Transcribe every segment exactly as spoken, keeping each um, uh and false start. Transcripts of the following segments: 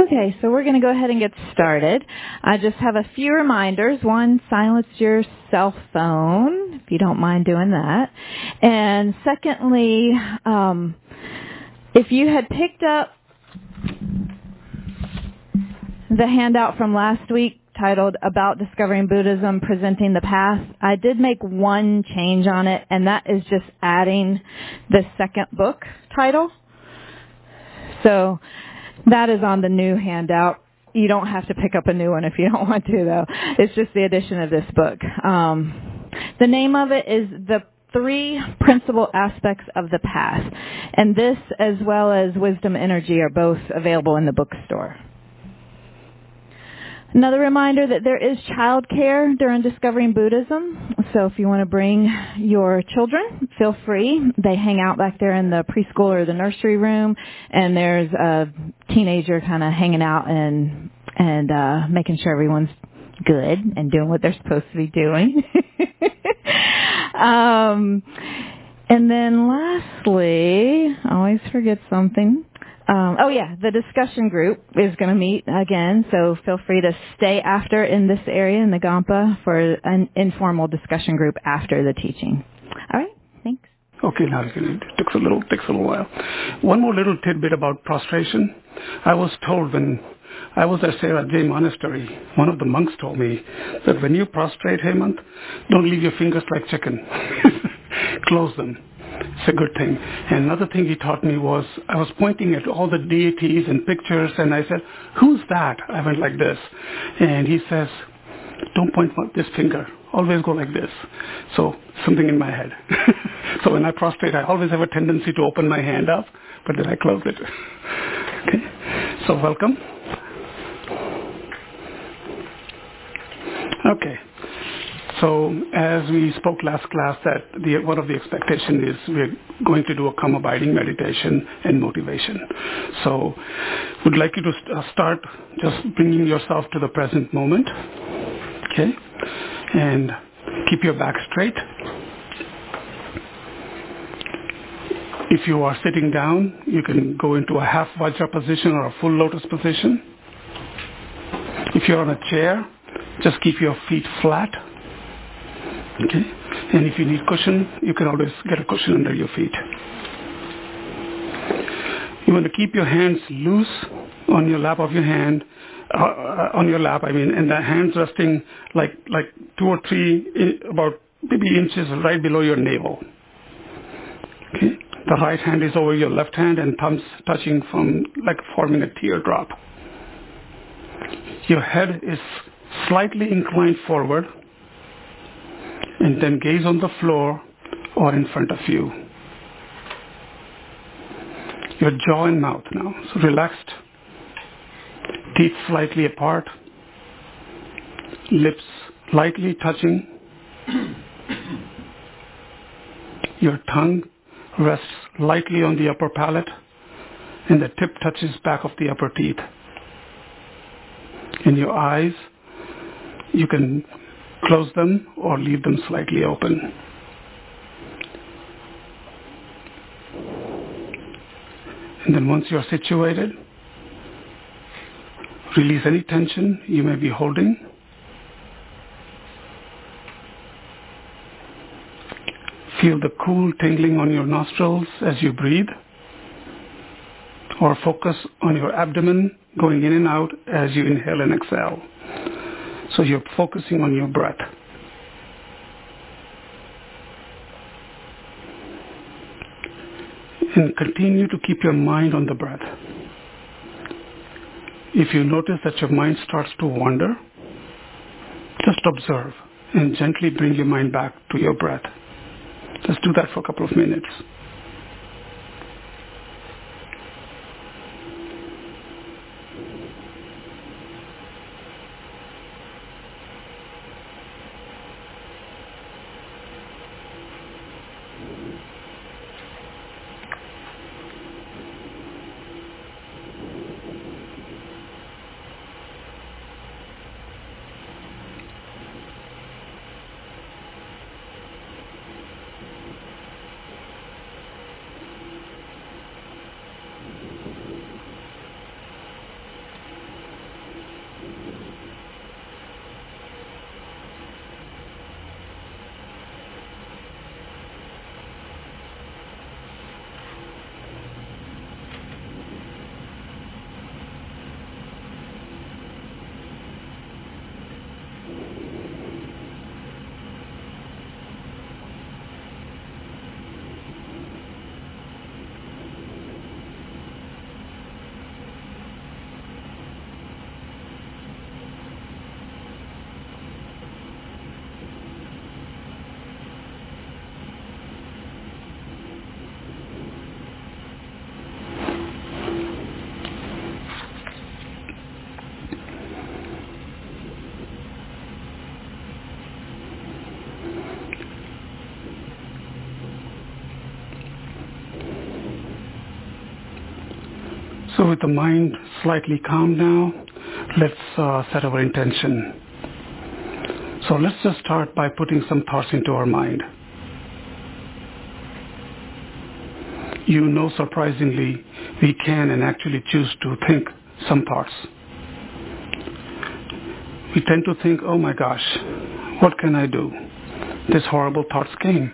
Okay, so we're going to go ahead and get started. I just have a few reminders. One, silence your cell phone, if you don't mind doing that. And secondly, um, if you had picked up the handout from last week titled About Discovering Buddhism, Presenting the Path, I did make one change on it, and that is just adding the second book title. So that is on the new handout. You don't have to pick up a new one if you don't want to, though. It's just the addition of this book. Um, the name of it is The Three Principal Aspects of the Path. And this, as well as Wisdom Energy, are both available in the bookstore. Another reminder that there is child care during Discovering Buddhism. So if you want to bring your children, feel free. They hang out back there in the preschool or the nursery room, and there's a teenager kind of hanging out and and uh, making sure everyone's good and doing what they're supposed to be doing. um, and then lastly, I always forget something. Um, oh, yeah, the discussion group is going to meet again, so feel free to stay after in this area in the Gampa for an informal discussion group after the teaching. All right, thanks. Okay, now it takes a little, takes a little while. One more little tidbit about prostration. I was told when I was at Sera J Monastery, one of the monks told me that when you prostrate, Hemant, don't leave your fingers like chicken. Close them. It's a good thing. And another thing he taught me was, I was pointing at all the deities and pictures, and I said, who's that? I went like this. And he says, don't point this finger. Always go like this. So, something in my head. So when I prostrate, I always have a tendency to open my hand up, but then I close it. Okay. So welcome. Okay. So as we spoke last class, that the, one of the expectations is we're going to do a calm abiding meditation and motivation. So would like you to st- start just bringing yourself to the present moment, okay? And keep your back straight. If you are sitting down, you can go into a half vajra position or a full lotus position. If you're on a chair, just keep your feet flat. Okay, and if you need cushion, you can always get a cushion under your feet. You want to keep your hands loose on your lap of your hand, uh, on your lap, I mean, and the hands resting like like two or three, about maybe inches right below your navel. Okay, the right hand is over your left hand and thumbs touching from, like forming a teardrop. Your head is slightly inclined forward, and then gaze on the floor or in front of you. Your jaw and mouth now. So relaxed. Teeth slightly apart. Lips lightly touching. Your tongue rests lightly on the upper palate, and the tip touches back of the upper teeth. In your eyes, you can close them or leave them slightly open. And then once you're situated, release any tension you may be holding. Feel the cool tingling on your nostrils as you breathe, or focus on your abdomen going in and out as you inhale and exhale. So you're focusing on your breath. And continue to keep your mind on the breath. If you notice that your mind starts to wander, just observe and gently bring your mind back to your breath. Just do that for a couple of minutes. So with the mind slightly calm now, let's uh, set our intention. So let's just start by putting some thoughts into our mind. You know, surprisingly, we can and actually choose to think some thoughts. We tend to think, oh my gosh, what can I do? These horrible thoughts came.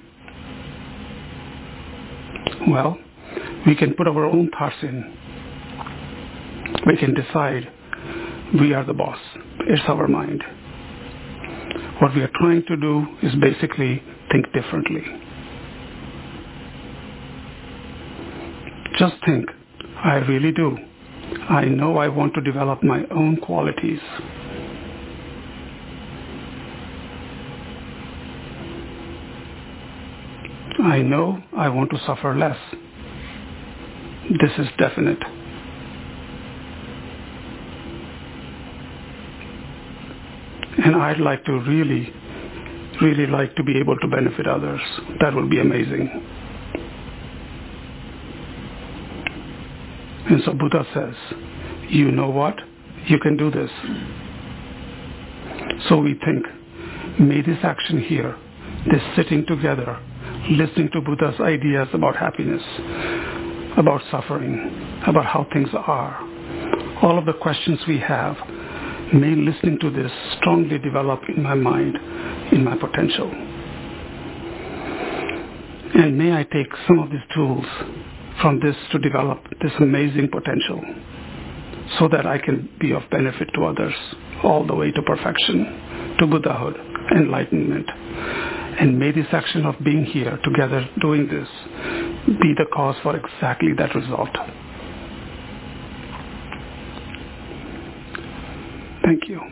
Well, we can put our own thoughts in. We can decide we are the boss. It's our mind. What we are trying to do is basically think differently. Just think, I really do. I know I want to develop my own qualities. I know I want to suffer less. This is definite. And I'd like to really, really like to be able to benefit others. That would be amazing. And so Buddha says, you know what? You can do this. So we think, may this action here, this sitting together, listening to Buddha's ideas about happiness, about suffering, about how things are, all of the questions we have, may listening to this strongly develop in my mind, in my potential. And may I take some of these tools from this to develop this amazing potential so that I can be of benefit to others all the way to perfection, to Buddhahood, enlightenment. And may this action of being here together doing this be the cause for exactly that result. Thank you.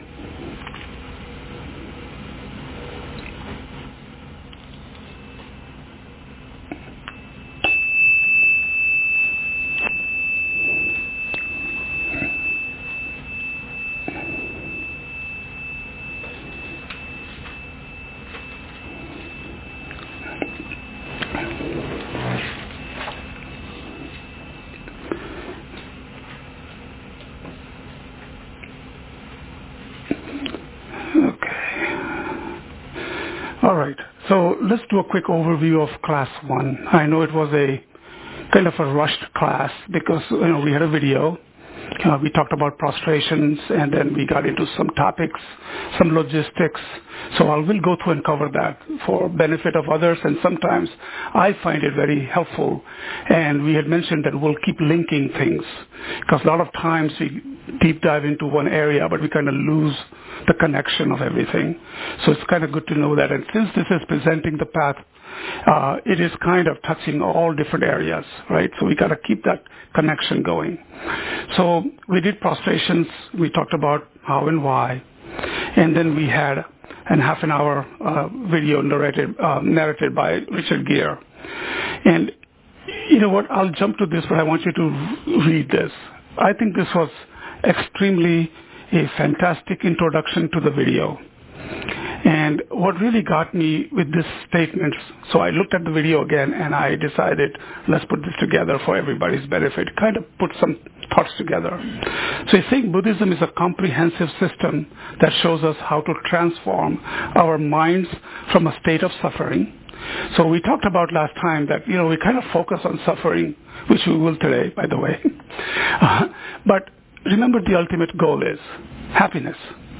All right, so let's do a quick overview of class one. I know it was a kind of a rushed class because you know we had a video. Uh, we talked about prostrations, and then we got into some topics, some logistics. So I will go through and cover that for benefit of others, and sometimes I find it very helpful. And we had mentioned that we'll keep linking things, because a lot of times we deep dive into one area, but we kind of lose the connection of everything. So it's kind of good to know that. And since this is presenting the path, uh, it is kind of touching all different areas, right? So we got to keep that connection going. So we did prostrations. We talked about how and why. And then we had a half an hour uh, video narrated, uh, narrated by Richard Gere. And you know what? I'll jump to this, but I want you to read this. I think this was extremely a fantastic introduction to the video. And what really got me with this statement, so I looked at the video again and I decided, let's put this together for everybody's benefit, kind of put some thoughts together. So I think Buddhism is a comprehensive system that shows us how to transform our minds from a state of suffering. So we talked about last time that, you know, we kind of focus on suffering, which we will today, by the way. Uh, but remember, the ultimate goal is happiness.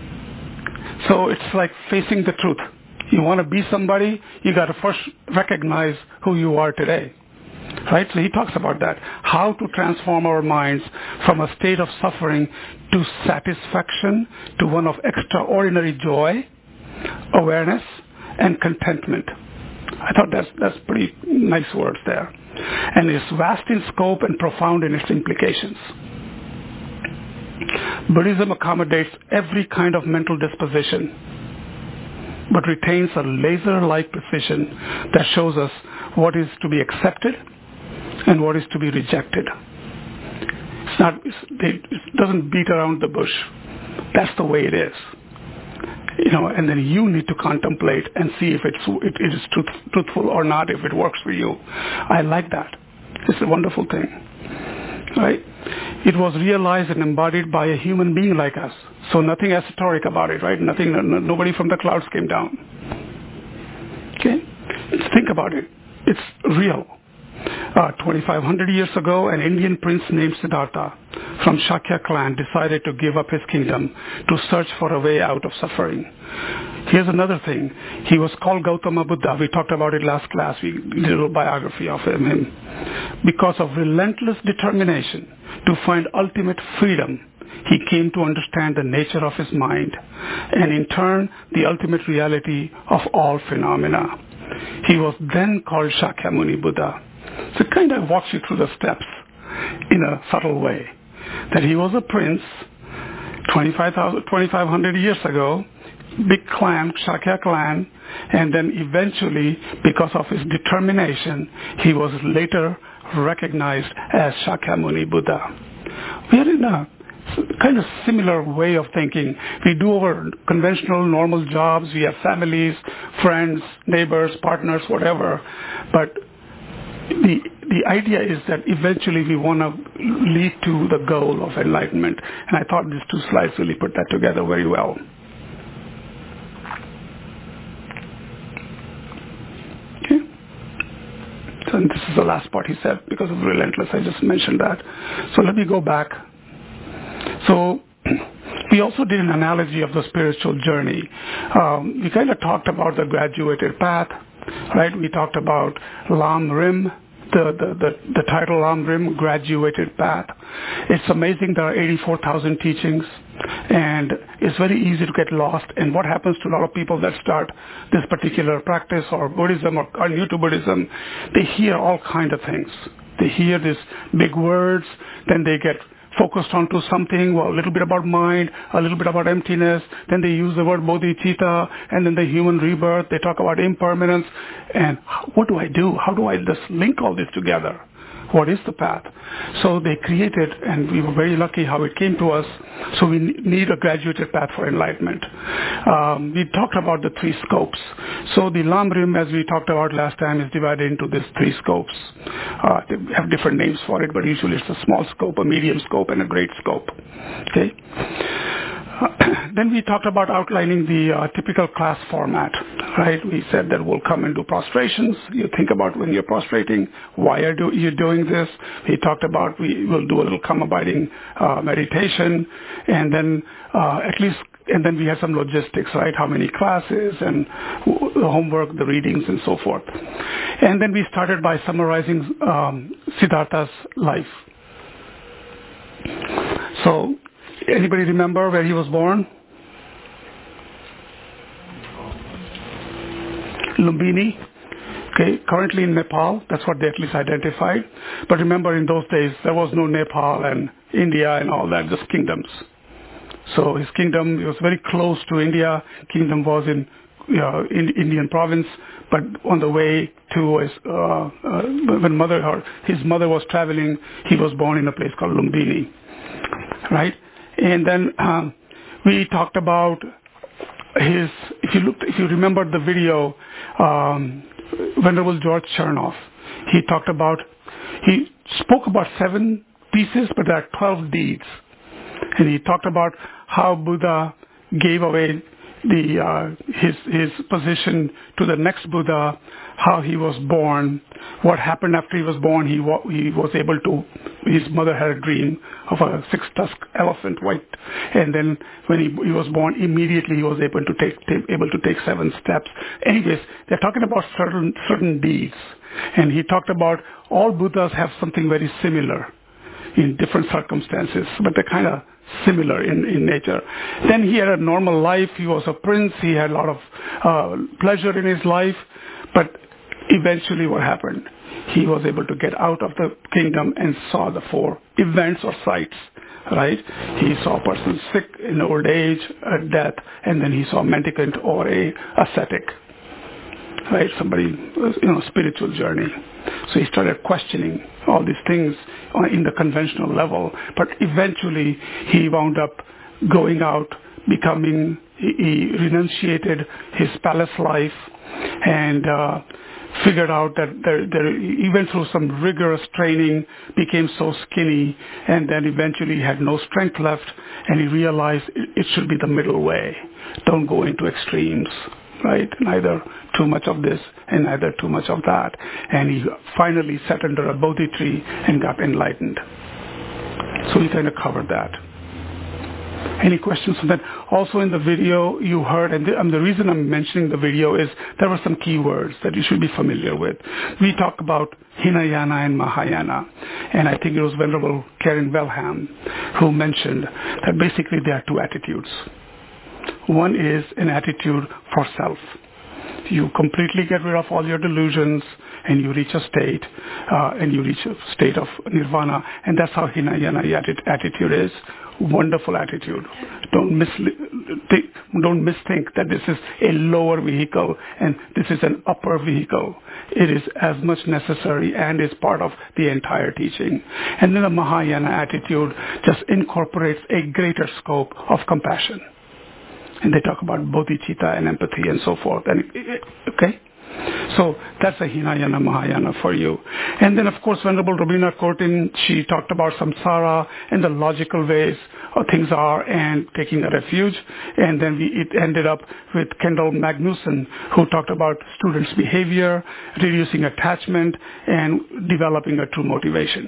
So it's like facing the truth. You want to be somebody, you got to first recognize who you are today. Right? So he talks about that. How to transform our minds from a state of suffering to satisfaction, to one of extraordinary joy, awareness, and contentment. I thought that's, that's pretty nice words there. And it's vast in scope and profound in its implications. Buddhism accommodates every kind of mental disposition, but retains a laser-like precision that shows us what is to be accepted and what is to be rejected. It's not, it doesn't beat around the bush. That's the way it is. You know, and then you need to contemplate and see if it's, it, it is truth, truthful or not, if it works for you. I like that. It's a wonderful thing, right? it was realized and embodied by a human being like us. So nothing esoteric about it, right? Nothing, no, nobody from the clouds came down. Okay? Think about it. It's real. Uh, twenty-five hundred years ago, an Indian prince named Siddhartha from Shakya clan decided to give up his kingdom to search for a way out of suffering. Here's another thing. He was called Gautama Buddha. We talked about it last class. We did a little biography of him. Because of relentless determination to find ultimate freedom, he came to understand the nature of his mind and in turn the ultimate reality of all phenomena. He was then called Shakyamuni Buddha. So it kind of walks you through the steps in a subtle way. That he was a prince twenty-five hundred years ago, big clan, Shakya clan, and then eventually, because of his determination, he was later recognized as Shakyamuni Buddha. We are in a kind of similar way of thinking. We do our conventional, normal jobs. We have families, friends, neighbors, partners, whatever. But the the idea is that eventually we want to lead to the goal of enlightenment. And I thought these two slides really put that together very well. Okay. So this is the last part he said, because of relentless. I just mentioned that. So let me go back. So we also did an analogy of the spiritual journey. Um, we kind of talked about the graduated path, right? We talked about Lam Rim, the, the, the, the title Lam Rim, graduated path. It's amazing there are eighty-four thousand teachings, and it's very easy to get lost. And what happens to a lot of people that start this particular practice or Buddhism or are new to Buddhism, they hear all kind of things. They hear these big words, then they get focused onto something, well, a little bit about mind, a little bit about emptiness, then they use the word bodhicitta, and then the human rebirth, they talk about impermanence, and what do I do? How do I just link all this together? What is the path? So they created, and we were very lucky how it came to us, so we need a graduated path for enlightenment. Um, we talked about the three scopes. So the Lam Rim, as we talked about last time, is divided into these three scopes. Uh, they have different names for it, but usually it's a small scope, a medium scope, and a great scope. Okay. Uh, then we talked about outlining the uh, typical class format, right? We said that we'll come and do prostrations. You think about when you're prostrating, why are do, you doing this? We talked about we will do a little calm abiding uh, meditation, and then uh, at least, and then we had some logistics, right? How many classes and the homework, the readings, and so forth. And then we started by summarizing um, Siddhartha's life. So, anybody remember where he was born? Lumbini. Okay, currently in Nepal. That's what they at least identified. But remember, in those days, there was no Nepal and India and all that, just kingdoms. So his kingdom, it was very close to India. Kingdom was in, uh, in Indian province, but on the way to his, uh, uh, when mother, or his mother was traveling, he was born in a place called Lumbini. Right? And then um, we talked about his, if you looked, if you remembered the video, um, Venerable George Chernoff, he talked about, he spoke about seven pieces, but there are twelve deeds. And he talked about how Buddha gave away the uh, his his position to the next Buddha, how he was born, what happened after he was born. He wa- he was able to. His mother had a dream of a six-tusked elephant, white, and then when he, he was born, immediately he was able to take, take able to take seven steps. Anyways, they're talking about certain certain deeds, and he talked about all Buddhas have something very similar in different circumstances, but they're kind of similar in, in nature. Then he had a normal life. He was a prince. He had a lot of uh, pleasure in his life. But eventually what happened? He was able to get out of the kingdom and saw the four events or sights, right? He saw a person sick in old age, uh, death, and then he saw a mendicant or a ascetic, right? Somebody, you know, spiritual journey. So he started questioning all these things in the conventional level, but eventually he wound up going out, becoming, he, he renunciated his palace life, and uh, figured out that there, there, he went through some rigorous training, became so skinny, and then eventually had no strength left, and he realized it, it should be the middle way. Don't go into extremes, right? Neither too much of this and neither too much of that. And he finally sat under a Bodhi tree and got enlightened. So we kind of covered that. Any questions on that? Also in the video you heard, and the, um, the reason I'm mentioning the video is there were some key words that you should be familiar with. We talk about Hinayana and Mahayana, and I think it was Venerable Karen Velham who mentioned that basically there are two attitudes. One is an attitude for self. You completely get rid of all your delusions and you reach a state, uh, and you reach a state of nirvana, and that's how Hinayana attitude is. Wonderful attitude. Don't misli- think, don't misthink that this is a lower vehicle and this is an upper vehicle. It is as much necessary and is part of the entire teaching. And then the Mahayana attitude just incorporates a greater scope of compassion. And they talk about bodhicitta and empathy and so forth. And okay, so that's a Hinayana Mahayana for you. And then, of course, Venerable Robina Courtin, she talked about samsara and the logical ways how things are and taking a refuge. And then we, it ended up with Kendall Magnuson, who talked about students' behavior, reducing attachment, and developing a true motivation.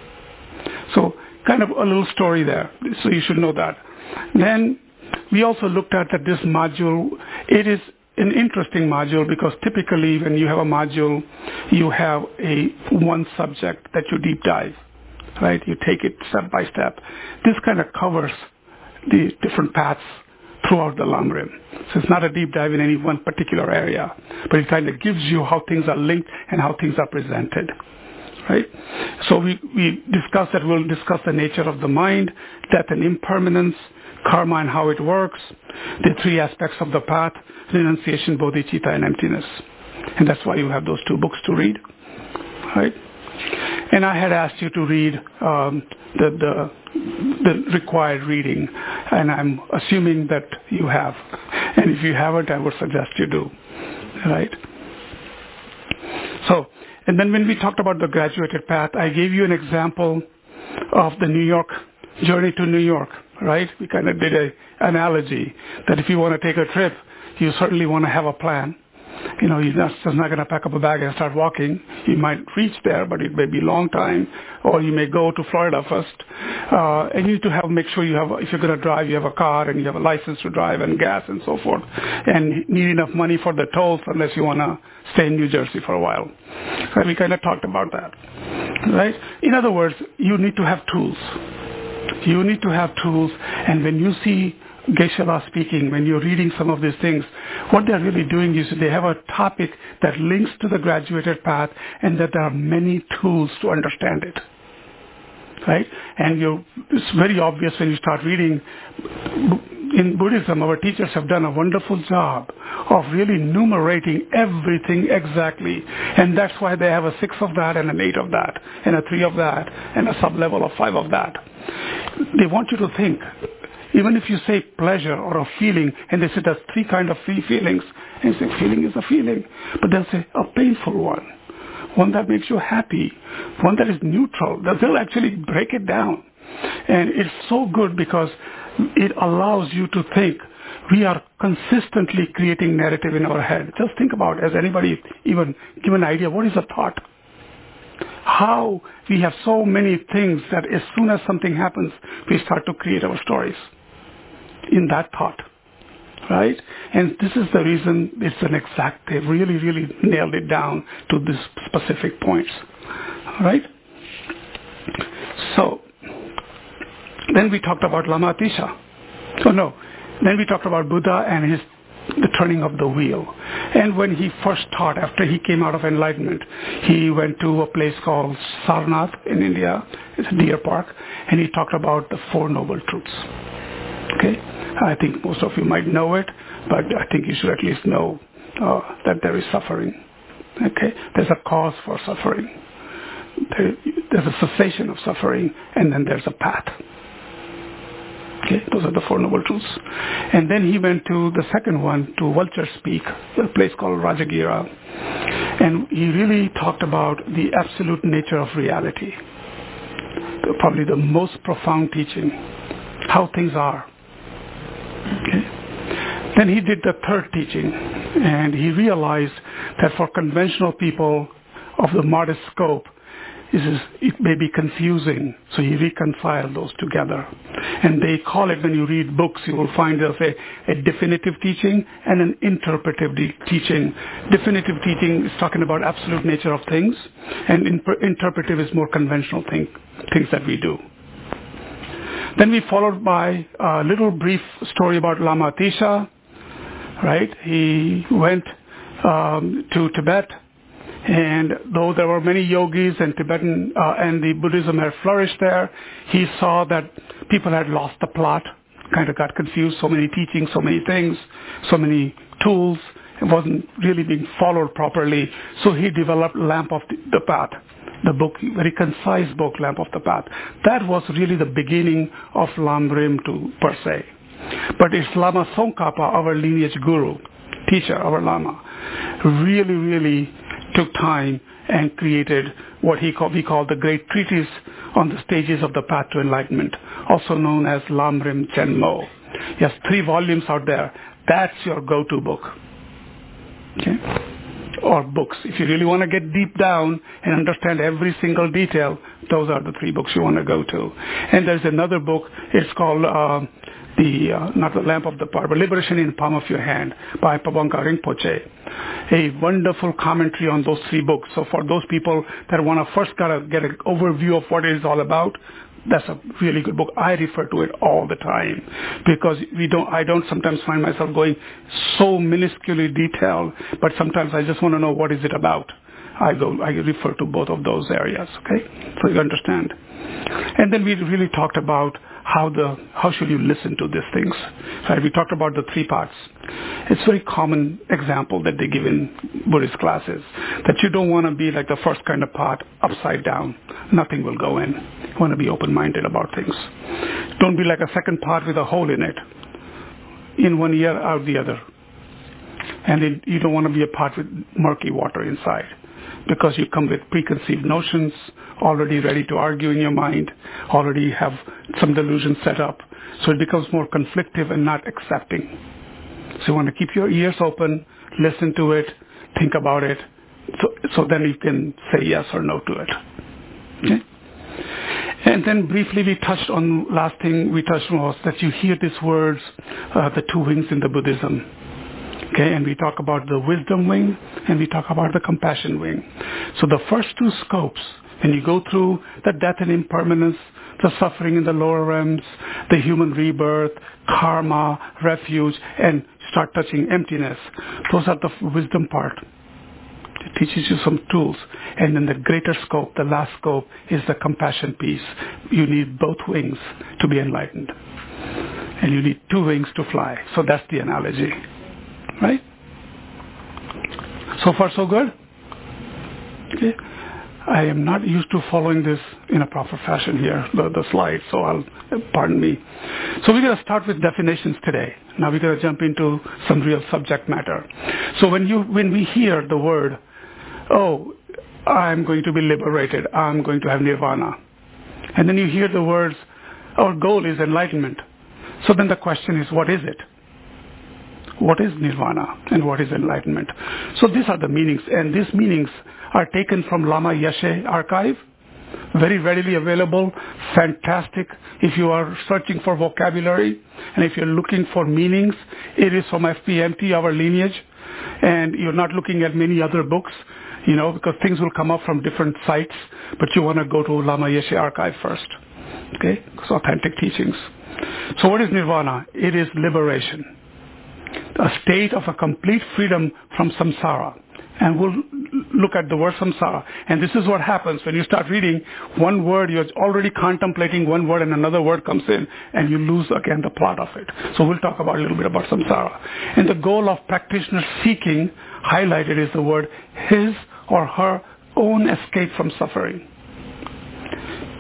So kind of a little story there. So you should know that. Then we also looked at that this module, it is an interesting module because typically when you have a module, you have a one subject that you deep dive, right? You take it step by step. This kind of covers the different paths throughout the Lamrim. So it's not a deep dive in any one particular area, but it kind of gives you how things are linked and how things are presented. Right? So we, we discussed that we'll discuss the nature of the mind, death and impermanence, karma and how it works, the three aspects of the path, renunciation, bodhicitta, and emptiness. And that's why you have those two books to read. Right? And I had asked you to read um, the, the, the required reading, and I'm assuming that you have. And if you haven't, I would suggest you do. Right? So, and then when we talked about the graduated path, I gave you an example of the New York, journey to New York, right? We kind of did an analogy that if you want to take a trip, you certainly want to have a plan. You know, you're not, just not going to pack up a bag and start walking. You might reach there, but it may be a long time, or you may go to Florida first. Uh, and you need to have, make sure you have, if you're going to drive, you have a car and you have a license to drive and gas and so forth. And need enough money for the tolls unless you want to stay in New Jersey for a while. So we kind of talked about that, right? In other words, you need to have tools. You need to have tools, and when you see Geshe-la speaking, when you're reading some of these things, what they're really doing is they have a topic that links to the graduated path and that there are many tools to understand it. Right? And you, it's very obvious when you start reading. In Buddhism, our teachers have done a wonderful job of really enumerating everything exactly. And that's why they have a six of that and an eight of that and a three of that and a sub-level of five of that. They want you to think. Even if you say pleasure or a feeling, and they say there's three kind of free feelings, and you say feeling is a feeling, but they'll say a painful one, one that makes you happy, one that is neutral. They'll actually break it down. And it's so good because it allows you to think. We are consistently creating narrative in our head. Just think about, has anybody even given an idea, what is a thought? How we have so many things that as soon as something happens, we start to create our stories in that thought, right? And this is the reason it's an exact, they really, really nailed it down to these specific points, right? So, then we talked about Lama Atisha. Oh no, then we talked about Buddha and his the turning of the wheel. And when he first taught, after he came out of enlightenment, he went to a place called Sarnath in India. It's a deer park. And he talked about the Four Noble Truths. Okay? I think most of you might know it, but I think you should at least know uh, that there is suffering. Okay? There's a cause for suffering. There, there's a cessation of suffering, and then there's a path. Okay, those are the Four Noble Truths. And then he went to the second one, to Vulture Speak, a place called Rajagira. And he really talked about the absolute nature of reality. Probably the most profound teaching, how things are. Okay. Then he did the third teaching, and he realized that for conventional people of the modest scope, This is, it may be confusing, so he reconciled those together. And they call it, when you read books, you will find there's a, a definitive teaching and an interpretive de- teaching. Definitive teaching is talking about absolute nature of things, and in, interpretive is more conventional thing, things that we do. Then we followed by a little brief story about Lama Atisha, right? He went um, to Tibet. And though there were many yogis and Tibetan uh, and the Buddhism had flourished there, he saw that people had lost the plot, kind of got confused, so many teachings, so many things, so many tools. It wasn't really being followed properly. So he developed Lamp of the, the Path, the book, very concise book, Lamp of the Path. That was really the beginning of Lam Rim-tu per se. But it's Lama Tsongkhapa, our lineage guru, teacher, our Lama, really, really took time and created what he call, we call the Great Treatise on the Stages of the Path to Enlightenment, also known as Lam Rim Chen Mo. He has three volumes out there. That's your go-to book. Okay? Or books. If you really want to get deep down and understand every single detail, those are the three books you want to go to. And there's another book, it's called uh, the, uh, not the Lamp of the Path, but Liberation in the Palm of Your Hand by Pabongka Rinpoche. A wonderful commentary on those three books. So for those people that want to first gotta get an overview of what it is all about, that's a really good book. I refer to it all the time because we don't. I don't sometimes find myself going so minusculely detailed, but sometimes I just want to know what is it about. I go. I refer to both of those areas. Okay, so you understand. And then we really talked about how the how should you listen to these things. Right? We talked about the three parts. It's a very common example that they give in Buddhist classes, that you don't want to be like the first kind of pot, upside down. Nothing will go in. You want to be open-minded about things. Don't be like a second pot with a hole in it. In one ear, out the other. And it, you don't want to be a pot with murky water inside, because you come with preconceived notions, already ready to argue in your mind, already have some delusions set up. So it becomes more conflictive and not accepting. So you want to keep your ears open, listen to it, think about it, so, so then you can say yes or no to it. Okay? And then briefly we touched on, last thing we touched on was that you hear these words, uh, the two wings in the Buddhism. Okay, and we talk about the wisdom wing and we talk about the compassion wing. So the first two scopes, when you go through the death and impermanence, the suffering in the lower realms, the human rebirth, karma, refuge, and start touching emptiness, those are the wisdom part. It teaches you some tools. And then the greater scope, the last scope, is the compassion piece. You need both wings to be enlightened. And you need two wings to fly. So that's the analogy. Right? So far, so good? Okay. I am not used to following this in a proper fashion here, the, the slides, so I'll, pardon me. So we're going to start with definitions today. Now we're going to jump into some real subject matter. So when you, when we hear the word, oh, I'm going to be liberated, I'm going to have nirvana, and then you hear the words, our goal is enlightenment. So then the question is, what is it? What is nirvana and what is enlightenment? So these are the meanings, and these meanings are taken from Lama Yeshe archive, very readily available, fantastic. If you are searching for vocabulary and if you're looking for meanings, it is from F P M T, our lineage, and you're not looking at many other books, you know, because things will come up from different sites, but you want to go to Lama Yeshe archive first. Okay? It's authentic teachings. So what is nirvana? It is liberation. A state of a complete freedom from samsara. And we'll look at the word samsara. And this is what happens when you start reading one word, you're already contemplating one word and another word comes in and you lose again the plot of it. So we'll talk about a little bit about samsara. And the goal of practitioner seeking, highlighted, is the word his or her own escape from suffering.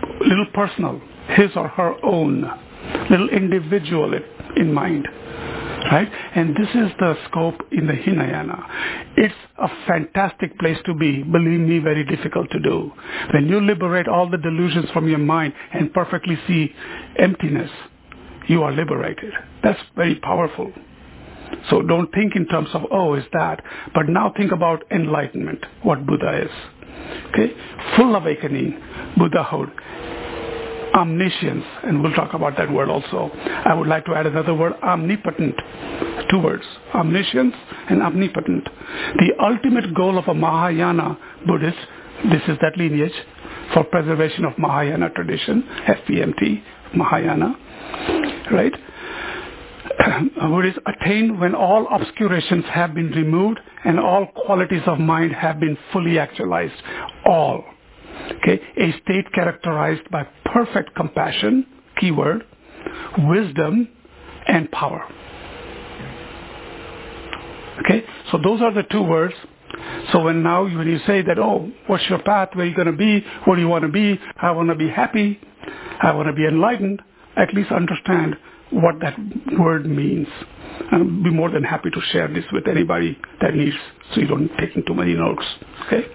Little personal, his or her own, little individual in mind. Right? And this is the scope in the Hinayana. It's a fantastic place to be. Believe me, very difficult to do. When you liberate all the delusions from your mind and perfectly see emptiness, you are liberated. That's very powerful. So don't think in terms of, oh, is that? But now think about enlightenment, what Buddha is. Okay? Full awakening, Buddhahood. Omniscience, and we'll talk about that word also. I would like to add another word, omnipotent. Two words, omniscience and omnipotent. The ultimate goal of a Mahayana Buddhist, this is that lineage for preservation of Mahayana tradition, F P M T, Mahayana, right? What is attained when all obscurations have been removed and all qualities of mind have been fully actualized. All. Okay, a state characterized by perfect compassion, keyword, wisdom, and power. Okay, so those are the two words. So when now when you say that, oh, what's your path? Where are you going to be? What do you want to be? I want to be happy. I want to be enlightened. At least understand what that word means. I'll be more than happy to share this with anybody that needs, so you don't take too many notes. Okay.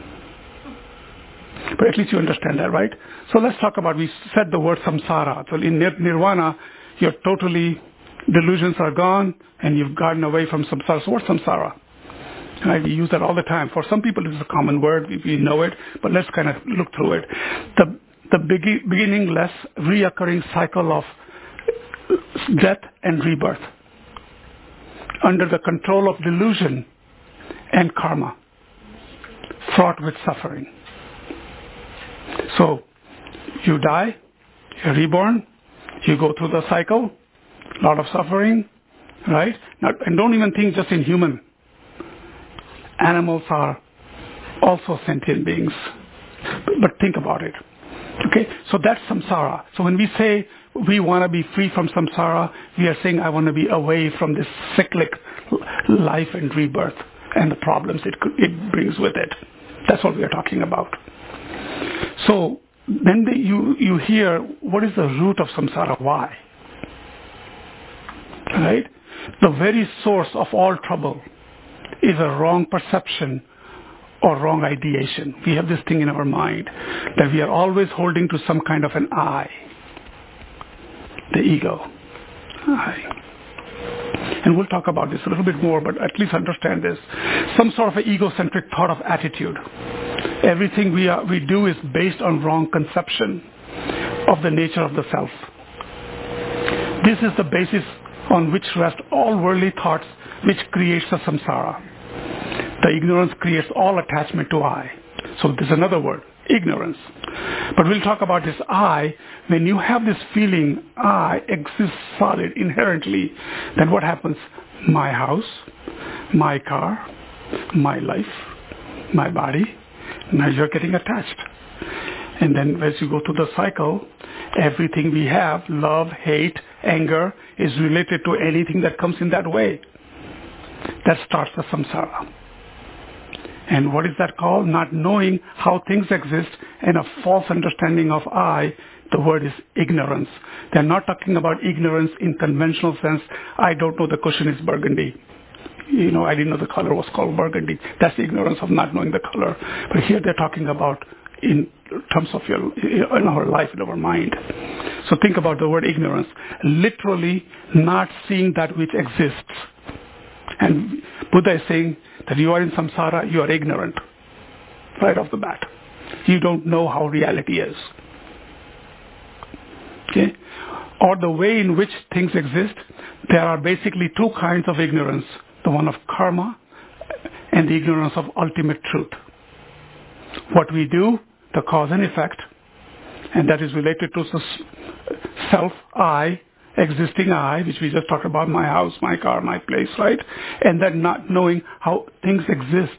But at least you understand that, right? So let's talk about, we said the word samsara. So in nirvana, you're totally, delusions are gone, and you've gotten away from samsara. So what's samsara? Right? We use that all the time. For some people, it's a common word. We, we know it, but let's kind of look through it. The, the begin, beginningless, reoccurring cycle of death and rebirth under the control of delusion and karma, fraught with suffering. So, you die, you're reborn, you go through the cycle, a lot of suffering, right? Now, and don't even think just in human. Animals are also sentient beings. But, but think about it. Okay? So that's samsara. So when we say we want to be free from samsara, we are saying I want to be away from this cyclic life and rebirth and the problems it, it brings with it. That's what we are talking about. So then the, you, you hear, what is the root of samsara? Why? Right? The very source of all trouble is a wrong perception or wrong ideation. We have this thing in our mind that we are always holding to some kind of an I. The ego. I. And we'll talk about this a little bit more, but at least understand this. Some sort of an egocentric thought of attitude. Everything we, are, we do is based on wrong conception of the nature of the self. This is the basis on which rest all worldly thoughts, which creates the samsara. The ignorance creates all attachment to I. So there's another word, ignorance. But we'll talk about this I. When you have this feeling I exists solid inherently, then what happens? My house, my car, my life, my body, now you're getting attached. And then as you go through the cycle, everything we have, love, hate, anger, is related to anything that comes in that way. That starts the samsara. And what is that called? Not knowing how things exist and a false understanding of I. The word is ignorance. They're not talking about ignorance in conventional sense. I don't know the cushion is burgundy. You know, I didn't know the color was called burgundy. That's the ignorance of not knowing the color. But here they're talking about in terms of your, in our life, in our mind. So think about the word ignorance. Literally not seeing that which exists. And Buddha is saying that you are in samsara, you are ignorant. Right off the bat. You don't know how reality is. Okay? Or the way in which things exist, there are basically two kinds of ignorance. The one of karma and the ignorance of ultimate truth. What we do, the cause and effect, and that is related to self, I, existing I, which we just talked about, my house, my car, my place, right? And then not knowing how things exist.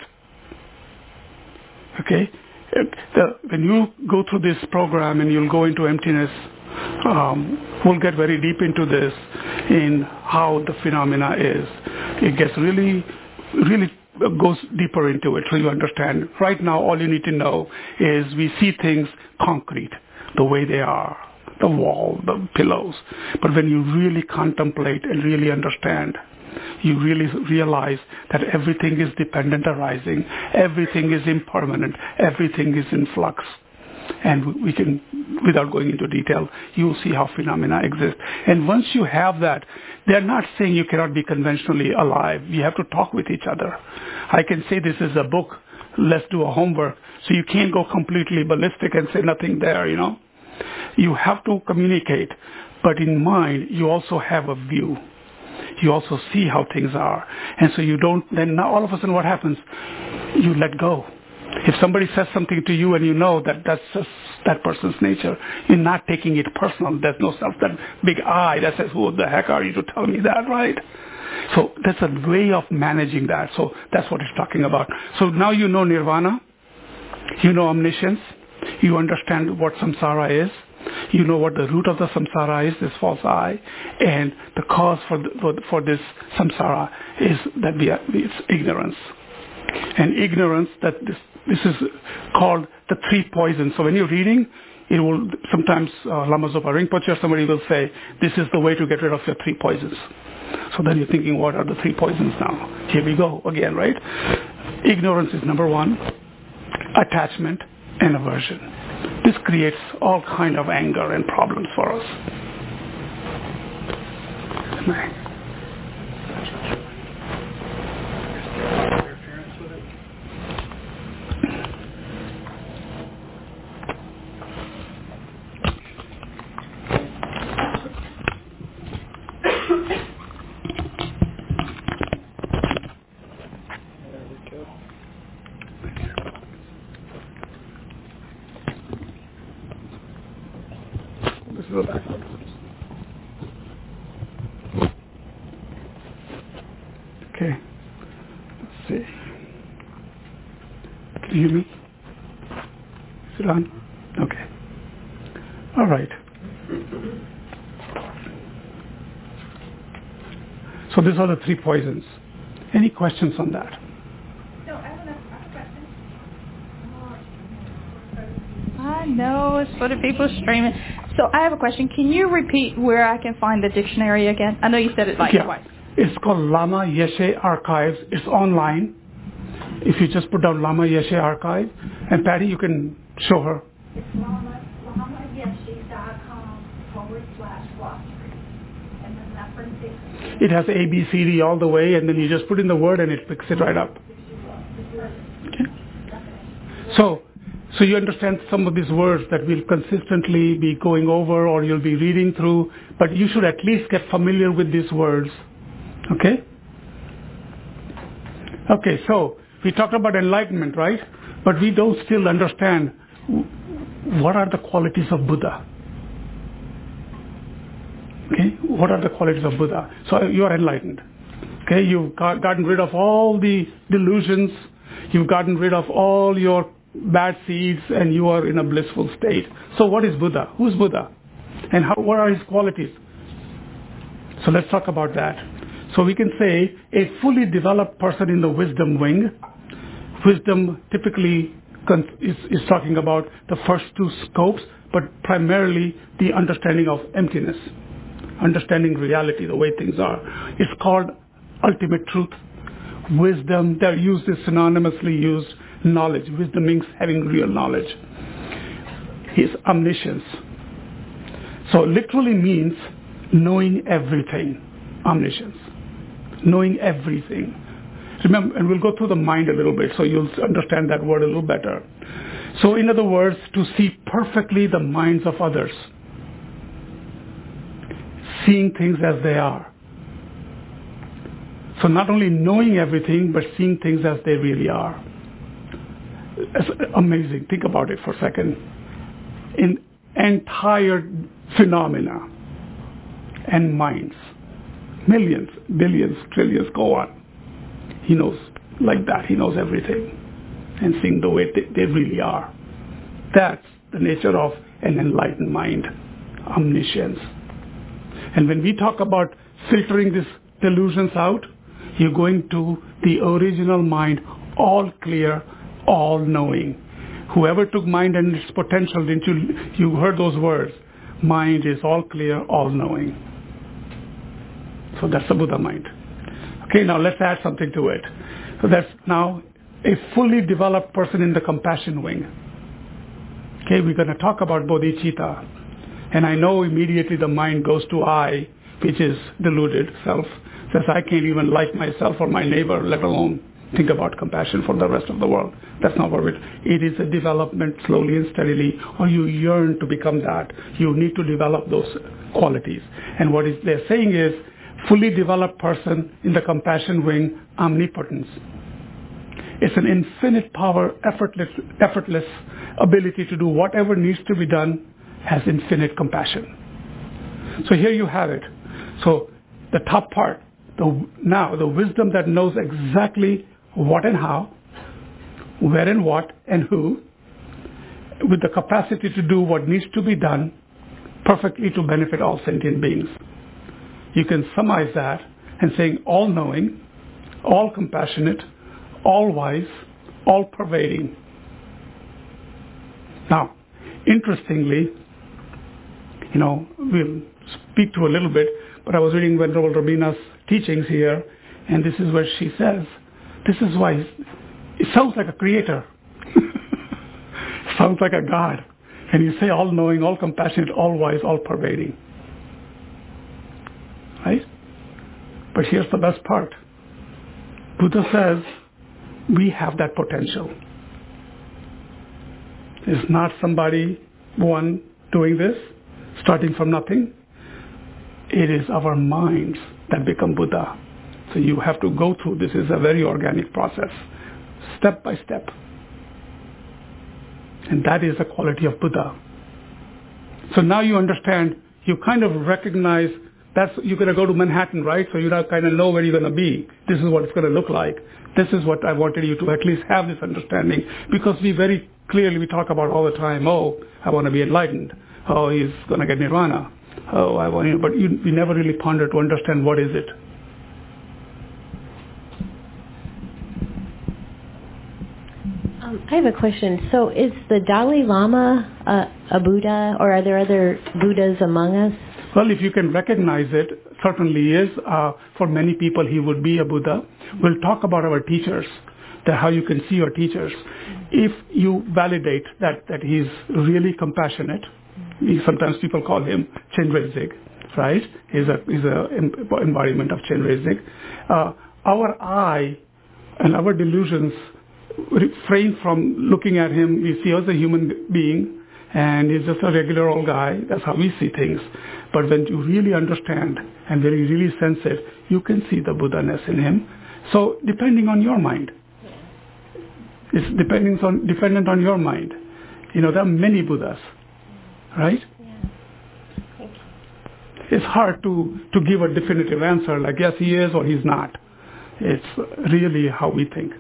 Okay? The, when you go through this program and you'll go into emptiness, um, we'll get very deep into this in how the phenomena is. It gets really, really goes deeper into it so you understand. Right now, all you need to know is we see things concrete, the way they are. the wall, the pillows. But when you really contemplate and really understand, you really realize that everything is dependent arising, everything is impermanent, everything is in flux. And we can, without going into detail, you'll see how phenomena exist. And once you have that, they're not saying you cannot be conventionally alive. You have to talk with each other. I can say this is a book, let's do a homework. So you can't go completely ballistic and say nothing there, you know. You have to communicate. But in mind, you also have a view. You also see how things are. And so you don't, then now all of a sudden what happens? You let go. If somebody says something to you and you know that that's just that person's nature, you're not taking it personal. There's no self, that big I that says, who the heck are you to tell me that, right? So that's a way of managing that. So that's what it's talking about. So now you know nirvana, you know omniscience, you understand what samsara is, you know what the root of the samsara is, this false I, and the cause for the, for, for this samsara is that we are, it's ignorance. And ignorance, that this, this is called the three poisons. So when you're reading, it will sometimes uh, Lama Zopa Rinpoche or somebody will say, this is the way to get rid of your three poisons. So then you're thinking, what are the three poisons now? Here we go again, right? Ignorance is number one, attachment and aversion. This creates all kind of anger and problems for us. Okay, let's see. Can you hear me? Is it on? Okay. All right. So these are the three poisons. Any questions on that? No, I have a question. I know, it's for the people streaming. So I have a question. Can you repeat where I can find the dictionary again? I know you said it like yeah. twice. It's called Lama Yeshe Archives. It's online. If you just put down Lama Yeshe Archive, and Patty, you can show her. It's lama, lama yeshe dot com forward slash glossary. And then that brings it. It has A, B, C, D all the way, and then you just put in the word and it picks it right up. Okay. So, so you understand some of these words that we'll consistently be going over or you'll be reading through, but you should at least get familiar with these words. Okay? Okay, so we talked about enlightenment, right? But we don't still understand what are the qualities of Buddha. Okay? What are the qualities of Buddha? So you are enlightened. Okay? You've got, gotten rid of all the delusions. You've gotten rid of all your bad seeds and you are in a blissful state. So what is Buddha? Who's Buddha? And how, what are his qualities? So let's talk about that. So we can say a fully developed person in the wisdom wing. Wisdom typically is, is talking about the first two scopes, but primarily the understanding of emptiness, understanding reality, the way things are. It's called ultimate truth. Wisdom, they're used is synonymously used. Knowledge. Wisdom means having real knowledge. His omniscience. So literally means knowing everything. Omniscience. Knowing everything. Remember, and we'll go through the mind a little bit so you'll understand that word a little better. So in other words, to see perfectly the minds of others. Seeing things as they are. So not only knowing everything, but seeing things as they really are. It's amazing. Think about it for a second. In entire phenomena and minds, millions, billions, trillions, go on. He knows like that. He knows everything and seeing the way they, they really are. That's the nature of an enlightened mind, omniscience. And when we talk about filtering these delusions out, you're going to the original mind, all clear, all knowing. Whoever took mind and its potential, didn't you, you heard those words. mind is all clear, all knowing. So that's the Buddha mind. Okay, now let's add something to it. So that's now a fully developed person in the compassion wing. Okay, we're going to talk about bodhicitta. And I know immediately the mind goes to I, which is deluded self. Says I can't even like myself or my neighbor, let alone think about compassion for the rest of the world. That's not what it is. It is a development slowly and steadily, or you yearn to become that. You need to develop those qualities. And what is they're saying is, fully developed person in the compassion wing, omnipotence. It's an infinite power, effortless, effortless ability to do whatever needs to be done, has infinite compassion. So here you have it. So the top part, the, now the wisdom that knows exactly what and how, where and what and who, with the capacity to do what needs to be done perfectly to benefit all sentient beings. You can summarize that and saying all-knowing, all-compassionate, all-wise, all-pervading. Now, interestingly, you know, we'll speak to a little bit, but I was reading Venerable Robina's teachings here, and this is where she says, this is why it sounds like a creator. Sounds like a God. And you say all-knowing, all-compassionate, all-wise, all-pervading. Right? But here's the best part. Buddha says we have that potential. It's not somebody, one, doing this, starting from nothing. It is our minds that become Buddha. So you have to go through, this is a very organic process, step by step. And that is the quality of Buddha. So now you understand, you kind of recognize that's, you're going to go to Manhattan, right? So you now kind of know where you're going to be. This is what it's going to look like. This is what I wanted you to at least have this understanding. Because we very clearly, we talk about all the time, oh, I want to be enlightened. Oh, he's going to get nirvana. Oh, I want you, but you, we never really ponder to understand what is it. Um, I have a question. So is the Dalai Lama uh, a Buddha, or are there other Buddhas among us? Well, if you can recognize it, certainly is. Uh, for many people, he would be a Buddha. We'll talk about our teachers, that how you can see your teachers. If you validate that, that he's really compassionate, sometimes people call him Chenrezig, right? He's a he's a embodiment of Chenrezig. Uh, our eye and our delusions refrain from looking at him. We see him as a human being, and he's just a regular old guy. That's how we see things. But when you really understand and when you really sense it, you can see the Buddha-ness in him. So depending on your mind, it's depending on dependent on your mind. You know, there are many Buddhas, right? Yeah. It's hard to, to give a definitive answer like yes he is or he's not. It's really how we think.